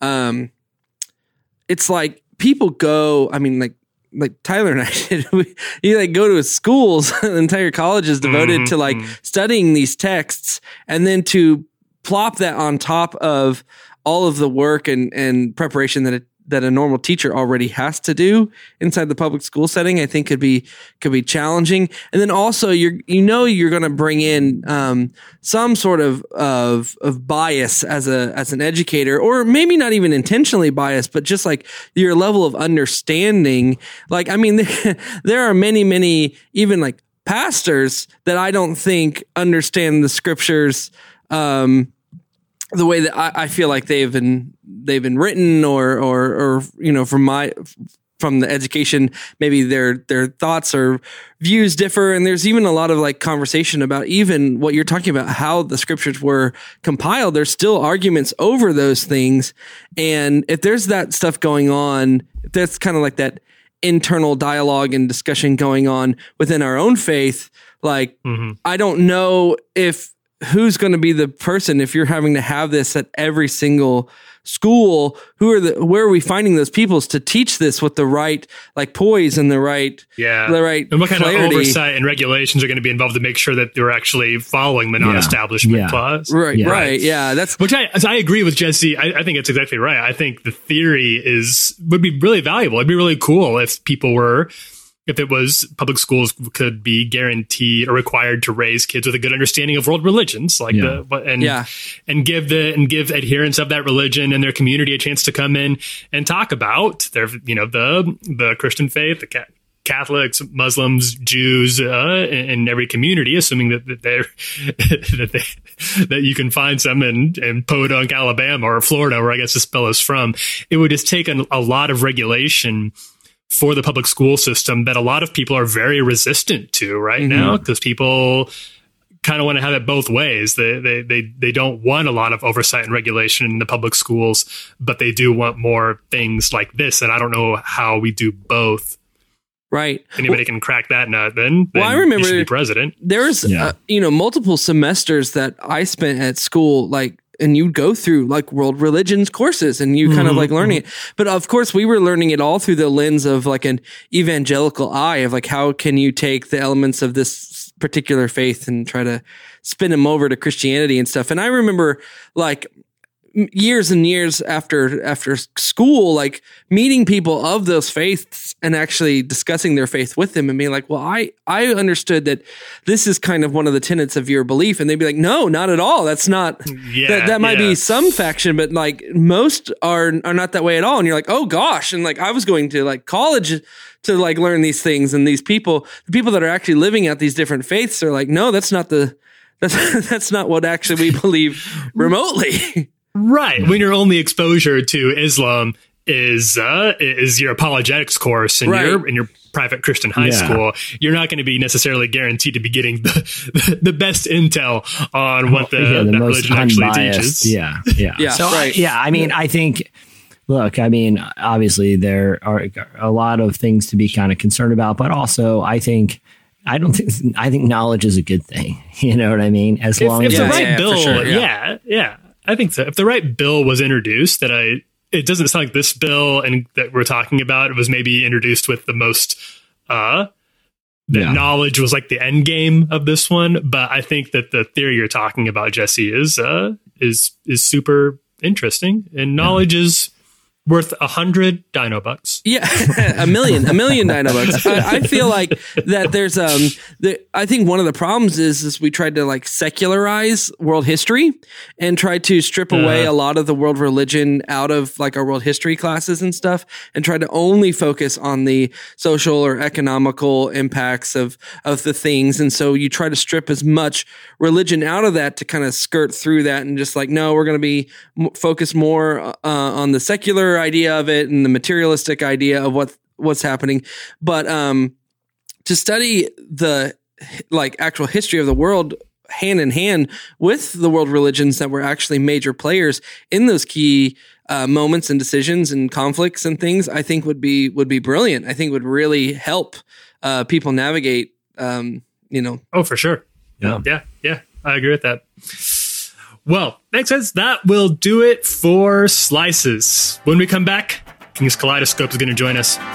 Speaker 4: it's like people go, I mean, like Tyler and I did, you go to schools, the entire college is devoted to studying these texts, and then to plop that on top of all of the work and preparation that a normal teacher already has to do inside the public school setting, I think could be challenging. And then also you're going to bring in some sort of bias as an educator, or maybe not even intentionally biased, but just like your level of understanding. Like, I mean, there are many, even like pastors that I don't think understand the scriptures the way that I feel like they've been written, or from the education, maybe their thoughts or views differ. And there's even a lot of like conversation about even what you're talking about, how the scriptures were compiled. There's still arguments over those things. And if there's that stuff going on, if there's kind of like that internal dialogue and discussion going on within our own faith, like, I don't know who's going to be the person, if you're having to have this at every single school, where are we finding those people to teach this with the right poise and the right
Speaker 3: and what kind
Speaker 4: clarity.
Speaker 3: Of oversight and regulations are going to be involved to make sure that they're actually following the non-establishment clause.
Speaker 4: Right. Yeah. That's
Speaker 3: which I agree with Jesse. I think it's exactly right. I think the theory would be really valuable. It'd be really cool if it was public schools could be guaranteed or required to raise kids with a good understanding of world religions, and give adherents of that religion and their community a chance to come in and talk about their, the Christian faith, the Catholics, Muslims, Jews, in every community, assuming that you can find some in Podunk, Alabama, or Florida, where I guess this bill is from. It would just take a lot of regulation for the public school system that a lot of people are very resistant to right now, because people kind of want to have it both ways. They don't want a lot of oversight and regulation in the public schools, but they do want more things like this. And I don't know how we do both.
Speaker 4: Right.
Speaker 3: Anybody can crack that nut, then
Speaker 4: I remember
Speaker 3: you should be president.
Speaker 4: There's multiple semesters that I spent at school, like and you go through like world religions courses and you kind of like learning it. But of course we were learning it all through the lens of like an evangelical eye of like, how can you take the elements of this particular faith and try to spin them over to Christianity and stuff. And I remember like years and years after school, like meeting people of those faiths and actually discussing their faith with them and being like, well, I understood that this is kind of one of the tenets of your belief. And they'd be like, no, not at all. That's not, that might be some faction, but like most are not that way at all. And you're like, oh gosh. And like, I was going to like college to like learn these things, and the people that are actually living out these different faiths are like, no, that's not what actually we believe remotely.
Speaker 3: Right. When your only exposure to Islam is your apologetics course in your private Christian high school, you're not going to be necessarily guaranteed to be getting the best intel on what the religion actually teaches.
Speaker 5: Yeah. So
Speaker 4: right.
Speaker 5: I mean, I think, look, I mean, obviously there are a lot of things to be kind of concerned about, but also I think knowledge is a good thing. You know what I mean? As long as
Speaker 3: the right bill,
Speaker 4: sure,
Speaker 3: I think so. If the right bill was introduced, it doesn't sound like this bill and that we're talking about, it was maybe introduced with the most, knowledge was like the end game of this one. But I think that the theory you're talking about, Jesse, is super interesting, and knowledge is worth 100 dino bucks.
Speaker 4: Yeah, a million dino bucks. I feel like that there's I think one of the problems is we tried to like secularize world history and try to strip away a lot of the world religion out of like our world history classes and stuff, and try to only focus on the social or economical impacts of the things. And so you try to strip as much religion out of that to kind of skirt through that, and just like, no, we're going to be focused more on the secular idea of it and the materialistic idea of what's happening. But to study the like actual history of the world hand in hand with the world religions that were actually major players in those key moments and decisions and conflicts and things, I think would be brilliant. I think would really help people navigate.
Speaker 3: Oh, for sure.
Speaker 5: Yeah.
Speaker 3: I agree with that. Well, makes sense. That will do it for Slices. When we come back, King's Kaleidoscope is going to join us.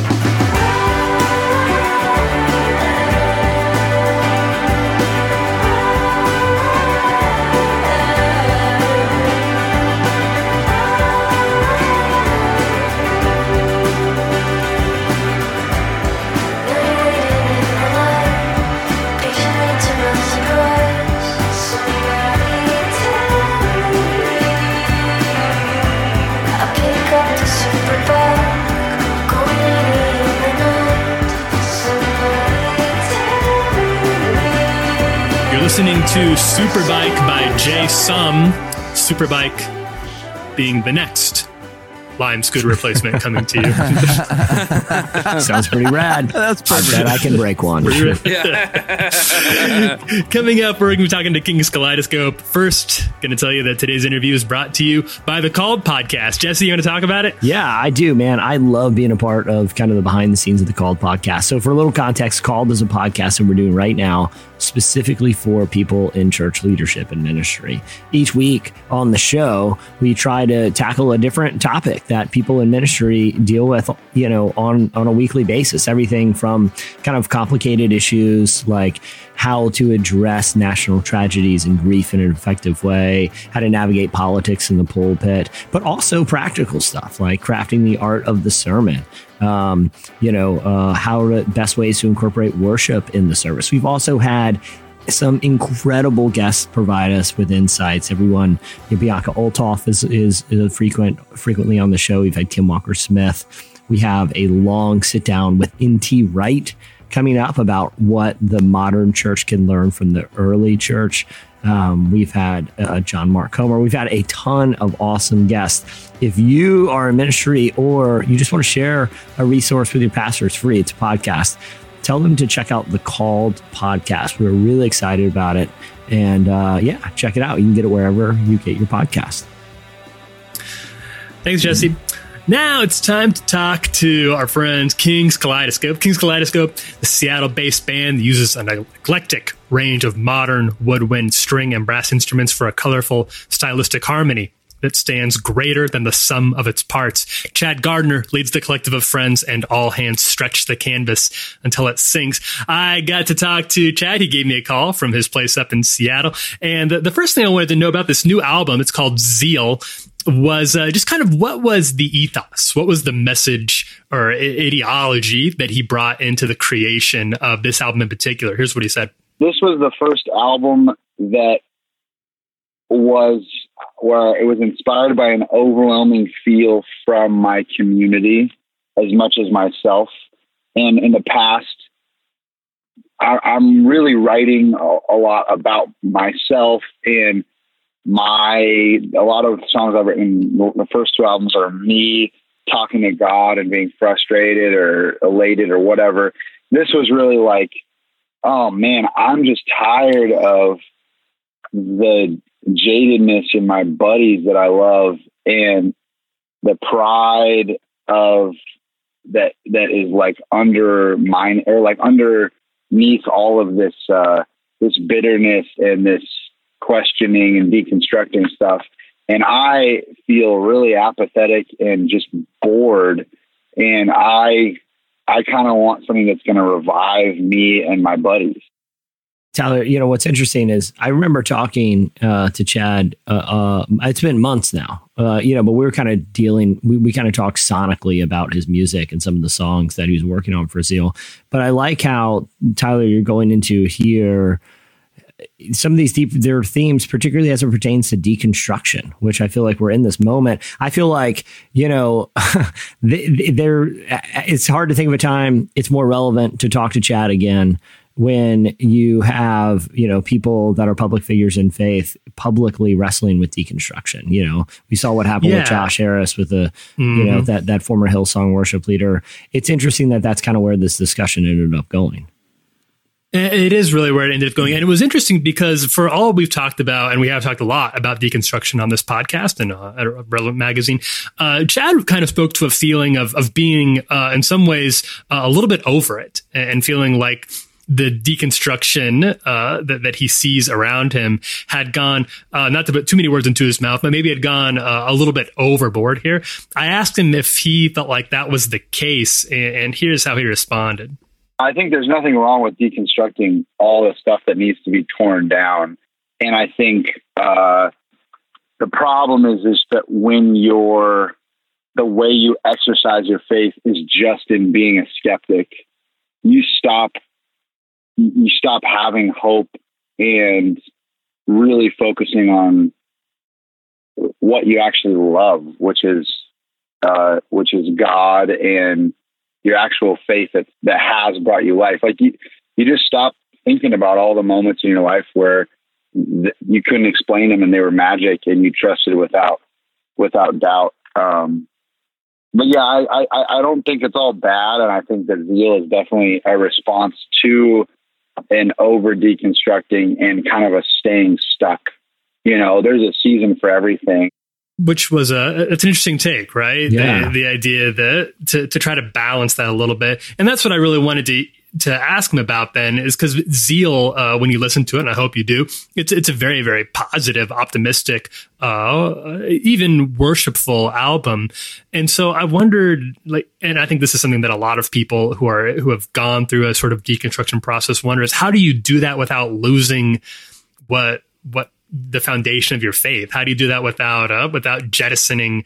Speaker 3: Listening to Superbike by Jay Sum. Superbike being the next Lime scooter replacement coming to you.
Speaker 5: Sounds pretty rad. That's perfect. I bet I can break one.
Speaker 3: Coming up, we're going to be talking to King's Kaleidoscope. First, going to tell you that today's interview is brought to you by the Called Podcast. Jesse, you want to talk about it?
Speaker 5: Yeah, I do, man. I love being a part of kind of the behind the scenes of the Called Podcast. So for a little context, Called is a podcast that we're doing right now specifically for people in church leadership and ministry. Each week on the show, we try to tackle a different topic that people in ministry deal with, on a weekly basis. Everything from kind of complicated issues like how to address national tragedies and grief in an effective way, how to navigate politics in the pulpit, but also practical stuff like crafting the art of the sermon. Best ways to incorporate worship in the service. We've also had some incredible guests provide us with insights. Everyone, Bianca Olthoff is frequently on the show. We've had Tim Walker Smith. We have a long sit down with N.T. Wright coming up about what the modern church can learn from the early church. We've had John Mark Comer. We've had a ton of awesome guests. If you are in ministry or you just want to share a resource with your pastor, it's free. It's a podcast. Tell them to check out the Called Podcast. We're really excited about it. And check it out. You can get it wherever you get your podcast.
Speaker 3: Thanks, Jesse. Now it's time to talk to our friends King's Kaleidoscope. King's Kaleidoscope, the Seattle-based band that uses an eclectic range of modern woodwind, string, and brass instruments for a colorful, stylistic harmony that stands greater than the sum of its parts. Chad Gardner leads the collective of friends, and all hands stretch the canvas until it sings. I got to talk to Chad. He gave me a call from his place up in Seattle. And the first thing I wanted to know about this new album, it's called Zeal, was just kind of what was the ethos? What was the message or ideology that he brought into the creation of this album in particular? Here's what he said.
Speaker 11: This was the first album that was where it was inspired by an overwhelming feel from my community as much as myself. And in the past, I'm really writing a lot about myself, and a lot of the songs I've written, the first two albums are me talking to God and being frustrated or elated or whatever. This was really like, oh man, I'm just tired of the jadedness in my buddies that I love and the pride of that is like underneath all of this this bitterness and this questioning and deconstructing stuff. And I feel really apathetic and just bored, and I kind of want something that's going to revive me and my buddies.
Speaker 5: Tyler, what's interesting is I remember talking to Chad. It's been months now, but we were kind of we kind of talked sonically about his music and some of the songs that he was working on for Zeal. But I like how, Tyler, you're going into here some of these their themes, particularly as it pertains to deconstruction, which I feel like we're in this moment. I feel like, it's hard to think of a time it's more relevant to talk to Chad again when you have, people that are public figures in faith publicly wrestling with deconstruction. We saw what happened with Josh Harris with the, that former Hillsong worship leader. It's interesting that that's kind of where this discussion ended up going.
Speaker 3: It is really where it ended up going. And it was interesting because for all we've talked about, and we have talked a lot about deconstruction on this podcast and at Relevant Magazine, Chad kind of spoke to a feeling of being, in some ways, a little bit over it and feeling like the deconstruction that he sees around him had gone, not to put too many words into his mouth, but maybe had gone a little bit overboard here. I asked him if he felt like that was the case, and here's how he responded.
Speaker 11: I think there's nothing wrong with deconstructing all the stuff that needs to be torn down. And I think the problem is that when the way you exercise your faith is just in being a skeptic, you stop having hope and really focusing on what you actually love, which is God and your actual faith that has brought you life. Like you just stop thinking about all the moments in your life where you couldn't explain them and they were magic and you trusted without doubt. But yeah, I don't think it's all bad. And I think that Zeal is definitely a response to an over deconstructing and kind of a staying stuck. There's a season for everything.
Speaker 3: Which was it's an interesting take, right?
Speaker 5: Yeah.
Speaker 3: The idea that to try to balance that a little bit. And that's what I really wanted to ask him about then, is because Zeal, when you listen to it, and I hope you do, it's a very, very positive, optimistic, even worshipful album. And so I wondered, and I think this is something that a lot of people who have gone through a sort of deconstruction process wonder, is how do you do that without losing what the foundation of your faith? How do you do that without jettisoning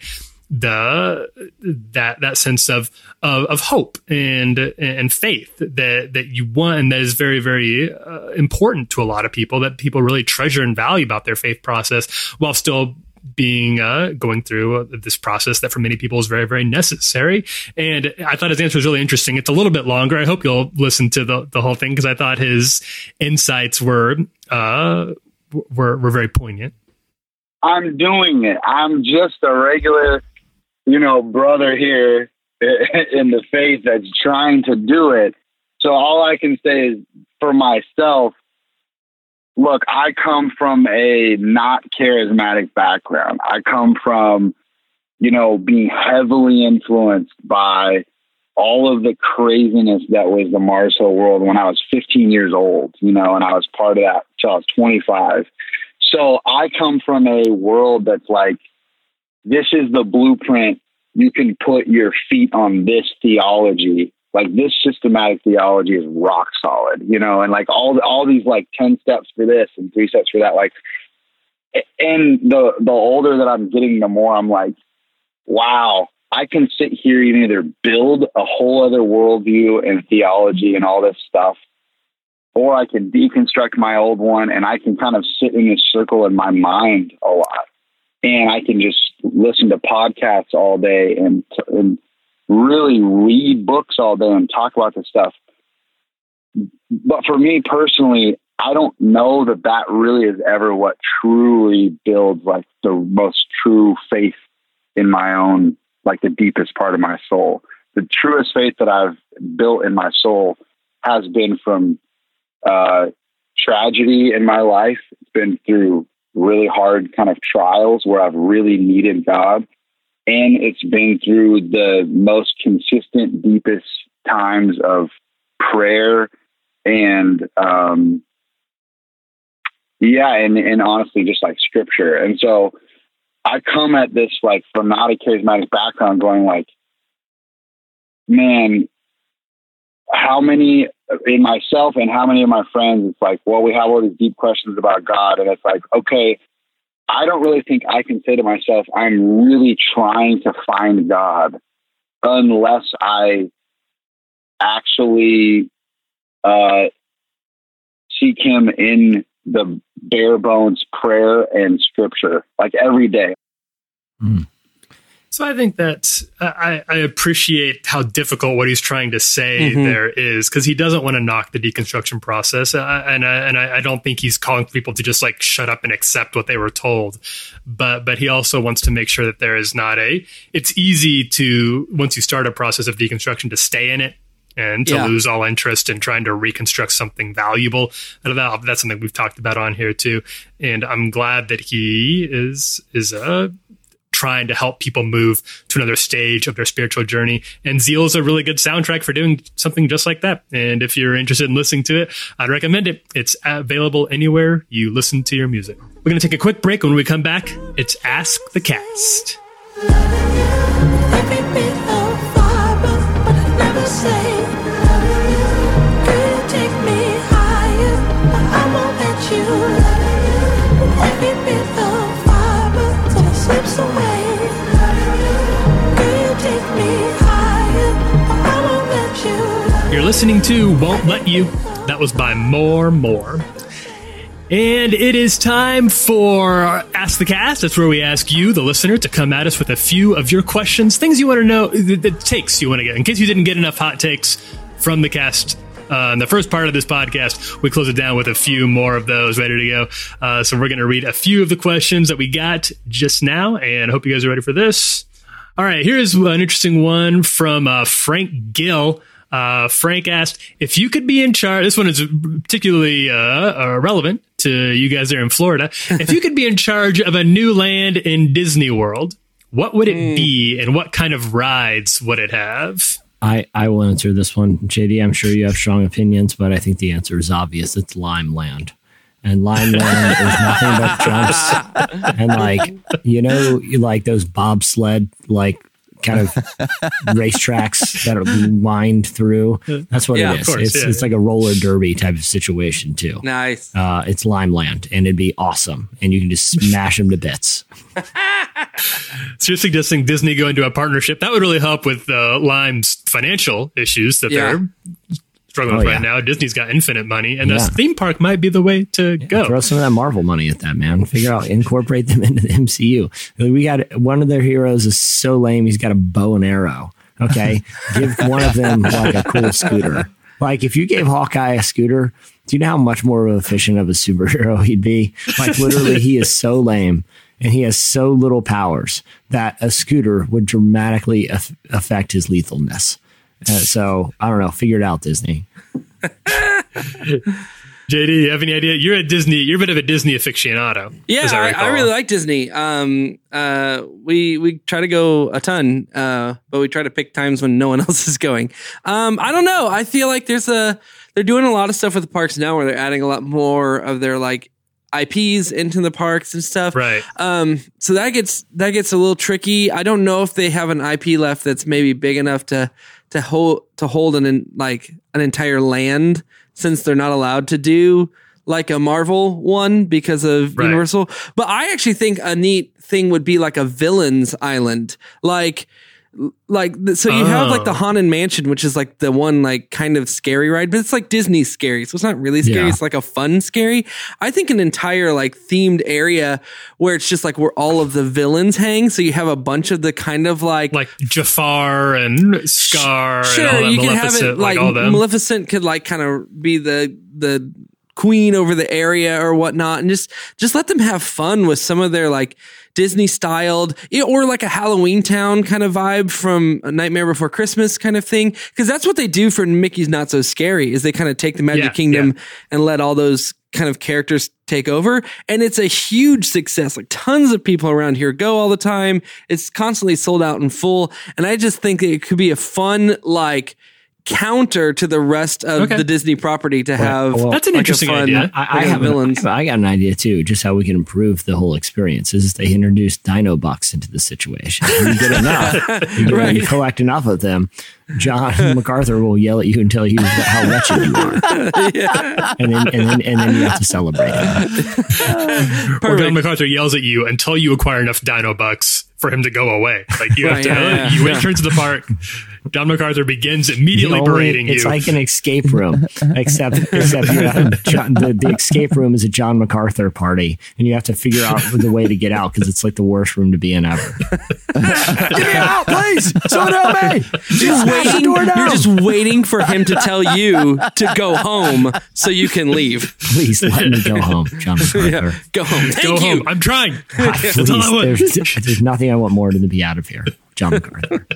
Speaker 3: that sense of hope and faith that you want, and that is very, very important to a lot of people, that people really treasure and value about their faith process, while still being going through this process that for many people is very, very necessary. And I thought his answer was really interesting. It's a little bit longer. I hope you'll listen to the whole thing, because I thought his insights were very poignant.
Speaker 11: I'm doing it. I'm just a regular, brother here in the faith that's trying to do it. So all I can say is, for myself, look, I come from a not charismatic background. I come from, being heavily influenced by all of the craziness that was the Mars Hill world when I was 15 years old, and I was part of that till I was 25. So I come from a world that's like, this is the blueprint. You can put your feet on this theology. Like, this systematic theology is rock solid, and like all these like 10 steps for this and 3 steps for that. Like, and the older that I'm getting, the more I'm like, wow, I can sit here and either build a whole other worldview and theology and all this stuff, or I can deconstruct my old one, and I can kind of sit in this circle in my mind a lot. And I can just listen to podcasts all day and really read books all day and talk about this stuff. But for me personally, I don't know that really is ever what truly builds like the most true faith in my own, like the deepest part of my soul. The truest faith that I've built in my soul has been from tragedy in my life. It's been through really hard kind of trials where I've really needed God. And it's been through the most consistent, deepest times of prayer and, and honestly, just like scripture. And so I come at this like from not a charismatic background going like, man, how many in myself and how many of my friends, it's like, well, we have all these deep questions about God. And it's like, okay, I don't really think I can say to myself, I'm really trying to find God unless I actually seek him in the bare bones prayer and scripture, like every day.
Speaker 3: So I think that I appreciate how difficult what he's trying to say there is, because he doesn't want to knock the deconstruction process. And I don't think he's calling people to just like shut up and accept what they were told. But he also wants to make sure that there is not it's easy to, once you start a process of deconstruction, to stay in it and to lose all interest in trying to reconstruct something valuable out of that. That's something we've talked about on here too. And I'm glad that he is trying to help people move to another stage of their spiritual journey. And Zeal is a really good soundtrack for doing something just like that. And if you're interested in listening to it, I'd recommend it. It's available anywhere you listen to your music. We're going to take a quick break. When we come back, it's Ask the Cast. You're listening to Won't Let You. That was by More. And it is time for Ask the Cast. That's where we ask you, the listener, to come at us with a few of your questions, things you want to know, the takes you want to get. In case you didn't get enough hot takes from the cast in the first part of this podcast, we close it down with a few more of those ready to go. So we're going to read a few of the questions that we got just now, and I hope you guys are ready for this. All right, here's an interesting one from Frank Gill. Frank asked, if you could be in charge, this one is particularly relevant to you guys there in Florida. If you could be in charge of a new land in Disney World, what would it be and what kind of rides would it have?
Speaker 5: I will answer this one. JD, I'm sure you have strong opinions, but I think the answer is obvious. It's Lime Land. And Lime Land is nothing but jumps. And like those bobsled, like kind of racetracks that are wind through. That's what it is. Course, it's like a roller derby type of situation too.
Speaker 4: Nice.
Speaker 5: It's Lime Land, and it'd be awesome. And you can just smash them to bits.
Speaker 3: So you're suggesting Disney go into a partnership that would really help with Lime's financial issues that they're struggling with right now. Disney's got infinite money, and this theme park might be the way to go.
Speaker 5: Throw some of that Marvel money at that, man. Figure out, incorporate them into the MCU. We got one of their heroes is so lame, he's got a bow and arrow. Okay, give one of them like a cool scooter. Like if you gave Hawkeye a scooter, do you know how much more efficient of a superhero he'd be? Like literally, he is so lame. And he has so little powers that a scooter would dramatically affect his lethalness. So I don't know. Figure it out, Disney.
Speaker 3: JD, you have any idea? You're a bit of a Disney aficionado.
Speaker 4: Yeah, I really like Disney. We try to go a ton, but we try to pick times when no one else is going. I don't know. I feel like they're doing a lot of stuff with the parks now where they're adding a lot more of their like IPs into the parks and stuff.
Speaker 3: Right.
Speaker 4: So that gets a little tricky. I don't know if they have an IP left that's maybe big enough to hold an entire land, since they're not allowed to do like a Marvel one because of Universal. But I actually think a neat thing would be like a Villains Island. So you have like the Haunted Mansion, which is like the one like kind of scary ride, but it's like Disney scary. So it's not really scary. Yeah. It's like a fun scary. I think an entire like themed area where it's just like where all of the villains hang. So you have a bunch of the kind of like
Speaker 3: Jafar and Scar.
Speaker 4: Sure,
Speaker 3: and all that,
Speaker 4: you can have it like Maleficent could like kind of be the queen over the area or whatnot, and just let them have fun with some of their like Disney styled, or like a Halloween Town kind of vibe from A Nightmare Before Christmas kind of thing. Cause that's what they do for Mickey's Not So Scary, is they kind of take the Magic Kingdom and let all those kind of characters take over. And it's a huge success. Like tons of people around here go all the time. It's constantly sold out and full. And I just think it could be a fun, like, counter to the rest of the Disney property to have.
Speaker 3: That's an interesting idea.
Speaker 5: I got an idea too, just how we can improve the whole experience is they introduce Dino Bucks into the situation. When you get enough, you collect enough of them, John MacArthur will yell at you and tell you how wretched you are. and then you have to celebrate it.
Speaker 3: Or John MacArthur yells at you until you acquire enough Dino Bucks for him to go away. Like you have to, you enter into the park. John MacArthur begins immediately berating you.
Speaker 5: It's like an escape room, except you have the escape room is a John MacArthur party, and you have to figure out the way to get out because it's like the worst room to be in ever.
Speaker 9: Get me out, please! Someone help me!
Speaker 4: You're just waiting for him to tell you to go home so you can leave.
Speaker 5: Please let me go home, John MacArthur.
Speaker 4: Go home.
Speaker 3: Go home. I'm trying.
Speaker 5: That's all I want. There's nothing I want more than to be out of here, John MacArthur.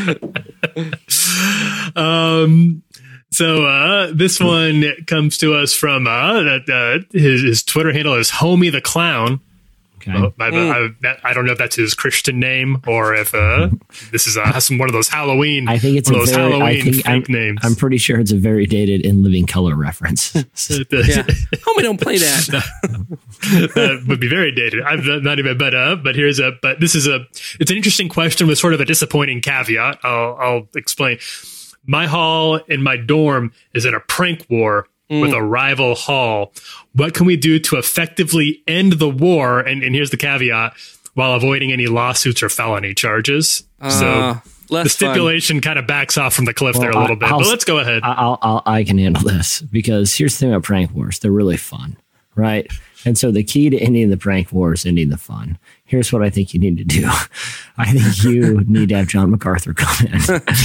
Speaker 3: So this one comes to us from his Twitter handle is Homie the Clown.
Speaker 5: Okay.
Speaker 3: I don't know if that's his Christian name or if this is one of those Halloween.
Speaker 5: I think it's fake
Speaker 3: names.
Speaker 5: I'm pretty sure it's a very dated In Living Color reference.
Speaker 4: Homie, don't play that.
Speaker 3: That would be very dated. I'm not even. But this is it's an interesting question with sort of a disappointing caveat. I'll explain. My hall in my dorm is in a prank war with a rival hall. What can we do to effectively end the war? And here's the caveat: while avoiding any lawsuits or felony charges. So the stipulation kind of backs off from the cliff there a little bit. But let's go ahead.
Speaker 5: I can handle this because here's the thing about prank wars: they're really fun, right? And so the key to ending the prank war is ending the fun. Here's what I think you need to do. I think you need to have John MacArthur come in.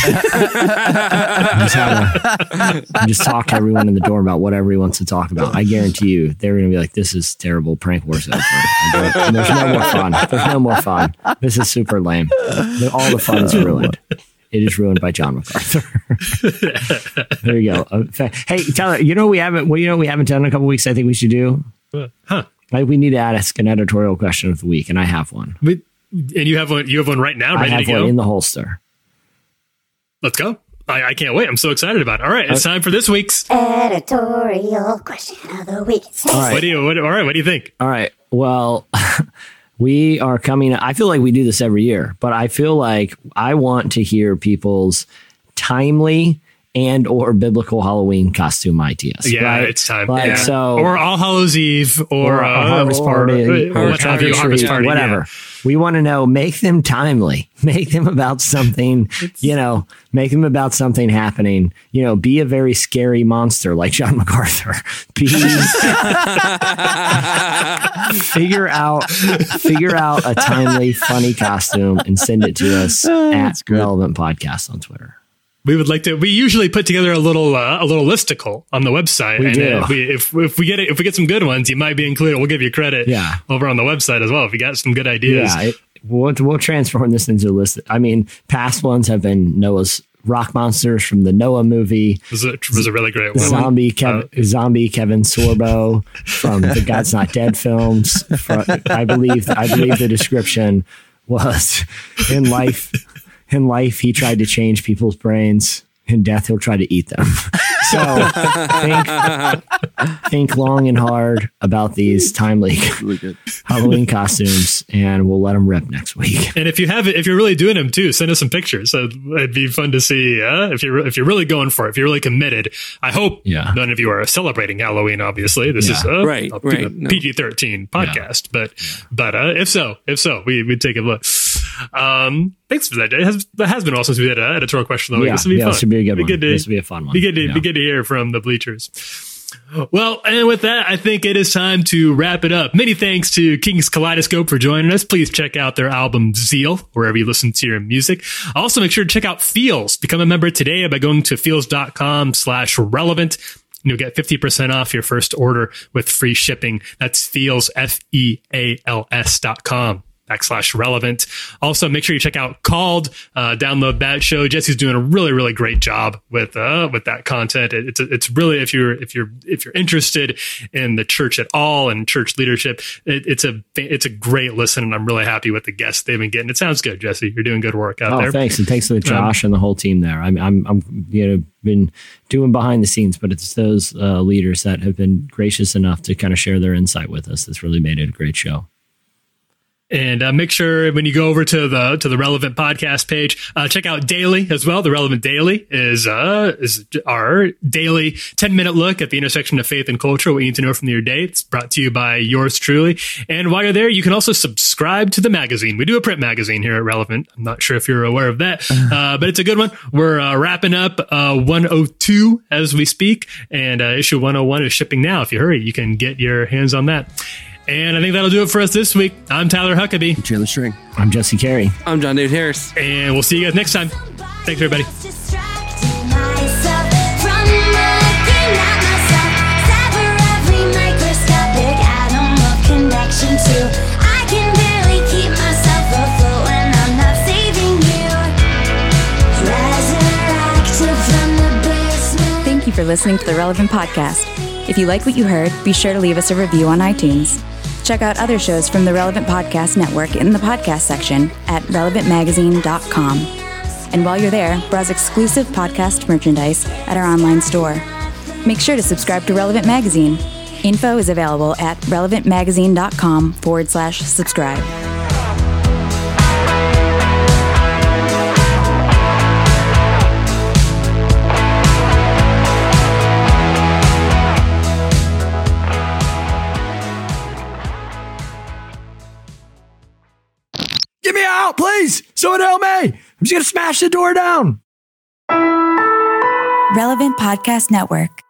Speaker 5: just talk to everyone in the dorm about whatever he wants to talk about. I guarantee you they're going to be like, this is terrible. Prank war's over. And there's no more fun. There's no more fun. This is super lame. All the fun is ruined. It is ruined by John MacArthur. There you go. Hey, Tyler, we haven't done in a couple weeks. I think we should do. We need to ask an editorial question of the week, and I have one.
Speaker 3: And you have one. You have one right now, ready to go.
Speaker 5: I have one in the holster.
Speaker 3: Let's go! I can't wait. I'm so excited about it. All right, it's time for this week's
Speaker 2: editorial question of the week.
Speaker 3: All right. What do you think?
Speaker 5: All right. Well, we are coming. I feel like we do this every year, but I feel like I want to hear people's timely and or biblical Halloween costume ideas.
Speaker 3: Yeah,
Speaker 5: right?
Speaker 3: It's time.
Speaker 5: So,
Speaker 3: or All Hallows Eve, or a
Speaker 5: harvest party,
Speaker 3: or what have you, harvest party,
Speaker 5: whatever. Yeah. We want to know. Make them timely. Make them about something. Make them about something happening. Be a very scary monster like John MacArthur. Figure out a timely, funny costume and send it to us at Relevant Podcast on Twitter.
Speaker 3: We would like to. We usually put together a little listicle on the website.
Speaker 5: We do.
Speaker 3: If we get some good ones, you might be included. We'll give you credit.
Speaker 5: Yeah.
Speaker 3: Over on the website as well. If you got some good ideas,
Speaker 5: we'll transform this into a list. I mean, past ones have been Noah's rock monsters from the Noah movie.
Speaker 3: Was a really great one.
Speaker 5: Zombie Kevin Sorbo from the God's Not Dead films. I believe the description was in life he tried to change people's brains. In death, he'll try to eat them. So think long and hard about these timely Halloween costumes, and we'll let them rip next week.
Speaker 3: And if you're really doing them too, send us some pictures. So it'd be fun to see if you're really going for it, if you're really committed. I hope none of you are celebrating Halloween. Obviously, this is a PG-13 podcast. But if so, we'd take a look. Thanks for that, Jay. That has been awesome since we had an editorial question of the week. This would be fun.
Speaker 5: This would be a good one. This would be a fun one.
Speaker 3: Be good to hear from the bleachers. Well, and with that, I think it is time to wrap it up. Many thanks to King's Kaleidoscope for joining us. Please check out their album Zeal, wherever you listen to your music. Also, make sure to check out Feels. Become a member today by going to feels.com/relevant. You'll get 50% off your first order with free shipping. That's Feels, FEALS.com/relevant. Also, make sure you check out Called. Download that show. Jesse's doing a really, really great job with that content. It's really, if you're interested in the church at all and church leadership, it's a great listen, and I'm really happy with the guests they've been getting. It sounds good, Jesse. You're doing good work out there.
Speaker 5: Thanks. And thanks to Josh and the whole team there. I'm been doing behind the scenes, but it's those leaders that have been gracious enough to kind of share their insight with us that's really made it a great show.
Speaker 3: And make sure when you go over to the Relevant podcast page, check out Daily as well. The Relevant Daily is our daily 10-minute look at the intersection of faith and culture, what you need to know from your day. It's brought to you by yours truly. And while you're there, you can also subscribe to the magazine. We do a print magazine here at Relevant. I'm not sure if you're aware of that, but it's a good one. We're wrapping up 102 as we speak, and issue 101 is shipping now. If you hurry, you can get your hands on that. And I think that'll do it for us this week. I'm Tyler Huckabee.
Speaker 9: I'm Chandler String.
Speaker 5: I'm Jesse Carey.
Speaker 4: I'm John David Harris.
Speaker 3: And we'll see you guys next time. Thanks, everybody.
Speaker 12: Thank you for listening to the Relevant Podcast. If you like what you heard, be sure to leave us a review on iTunes. Check out other shows from the Relevant Podcast Network in the podcast section at relevantmagazine.com. And while you're there, browse exclusive podcast merchandise at our online store. Make sure to subscribe to Relevant Magazine. Info is available at relevantmagazine.com/subscribe.
Speaker 5: Get me out, please. Someone help me. I'm just going to smash the door down.
Speaker 12: Relevant Podcast Network.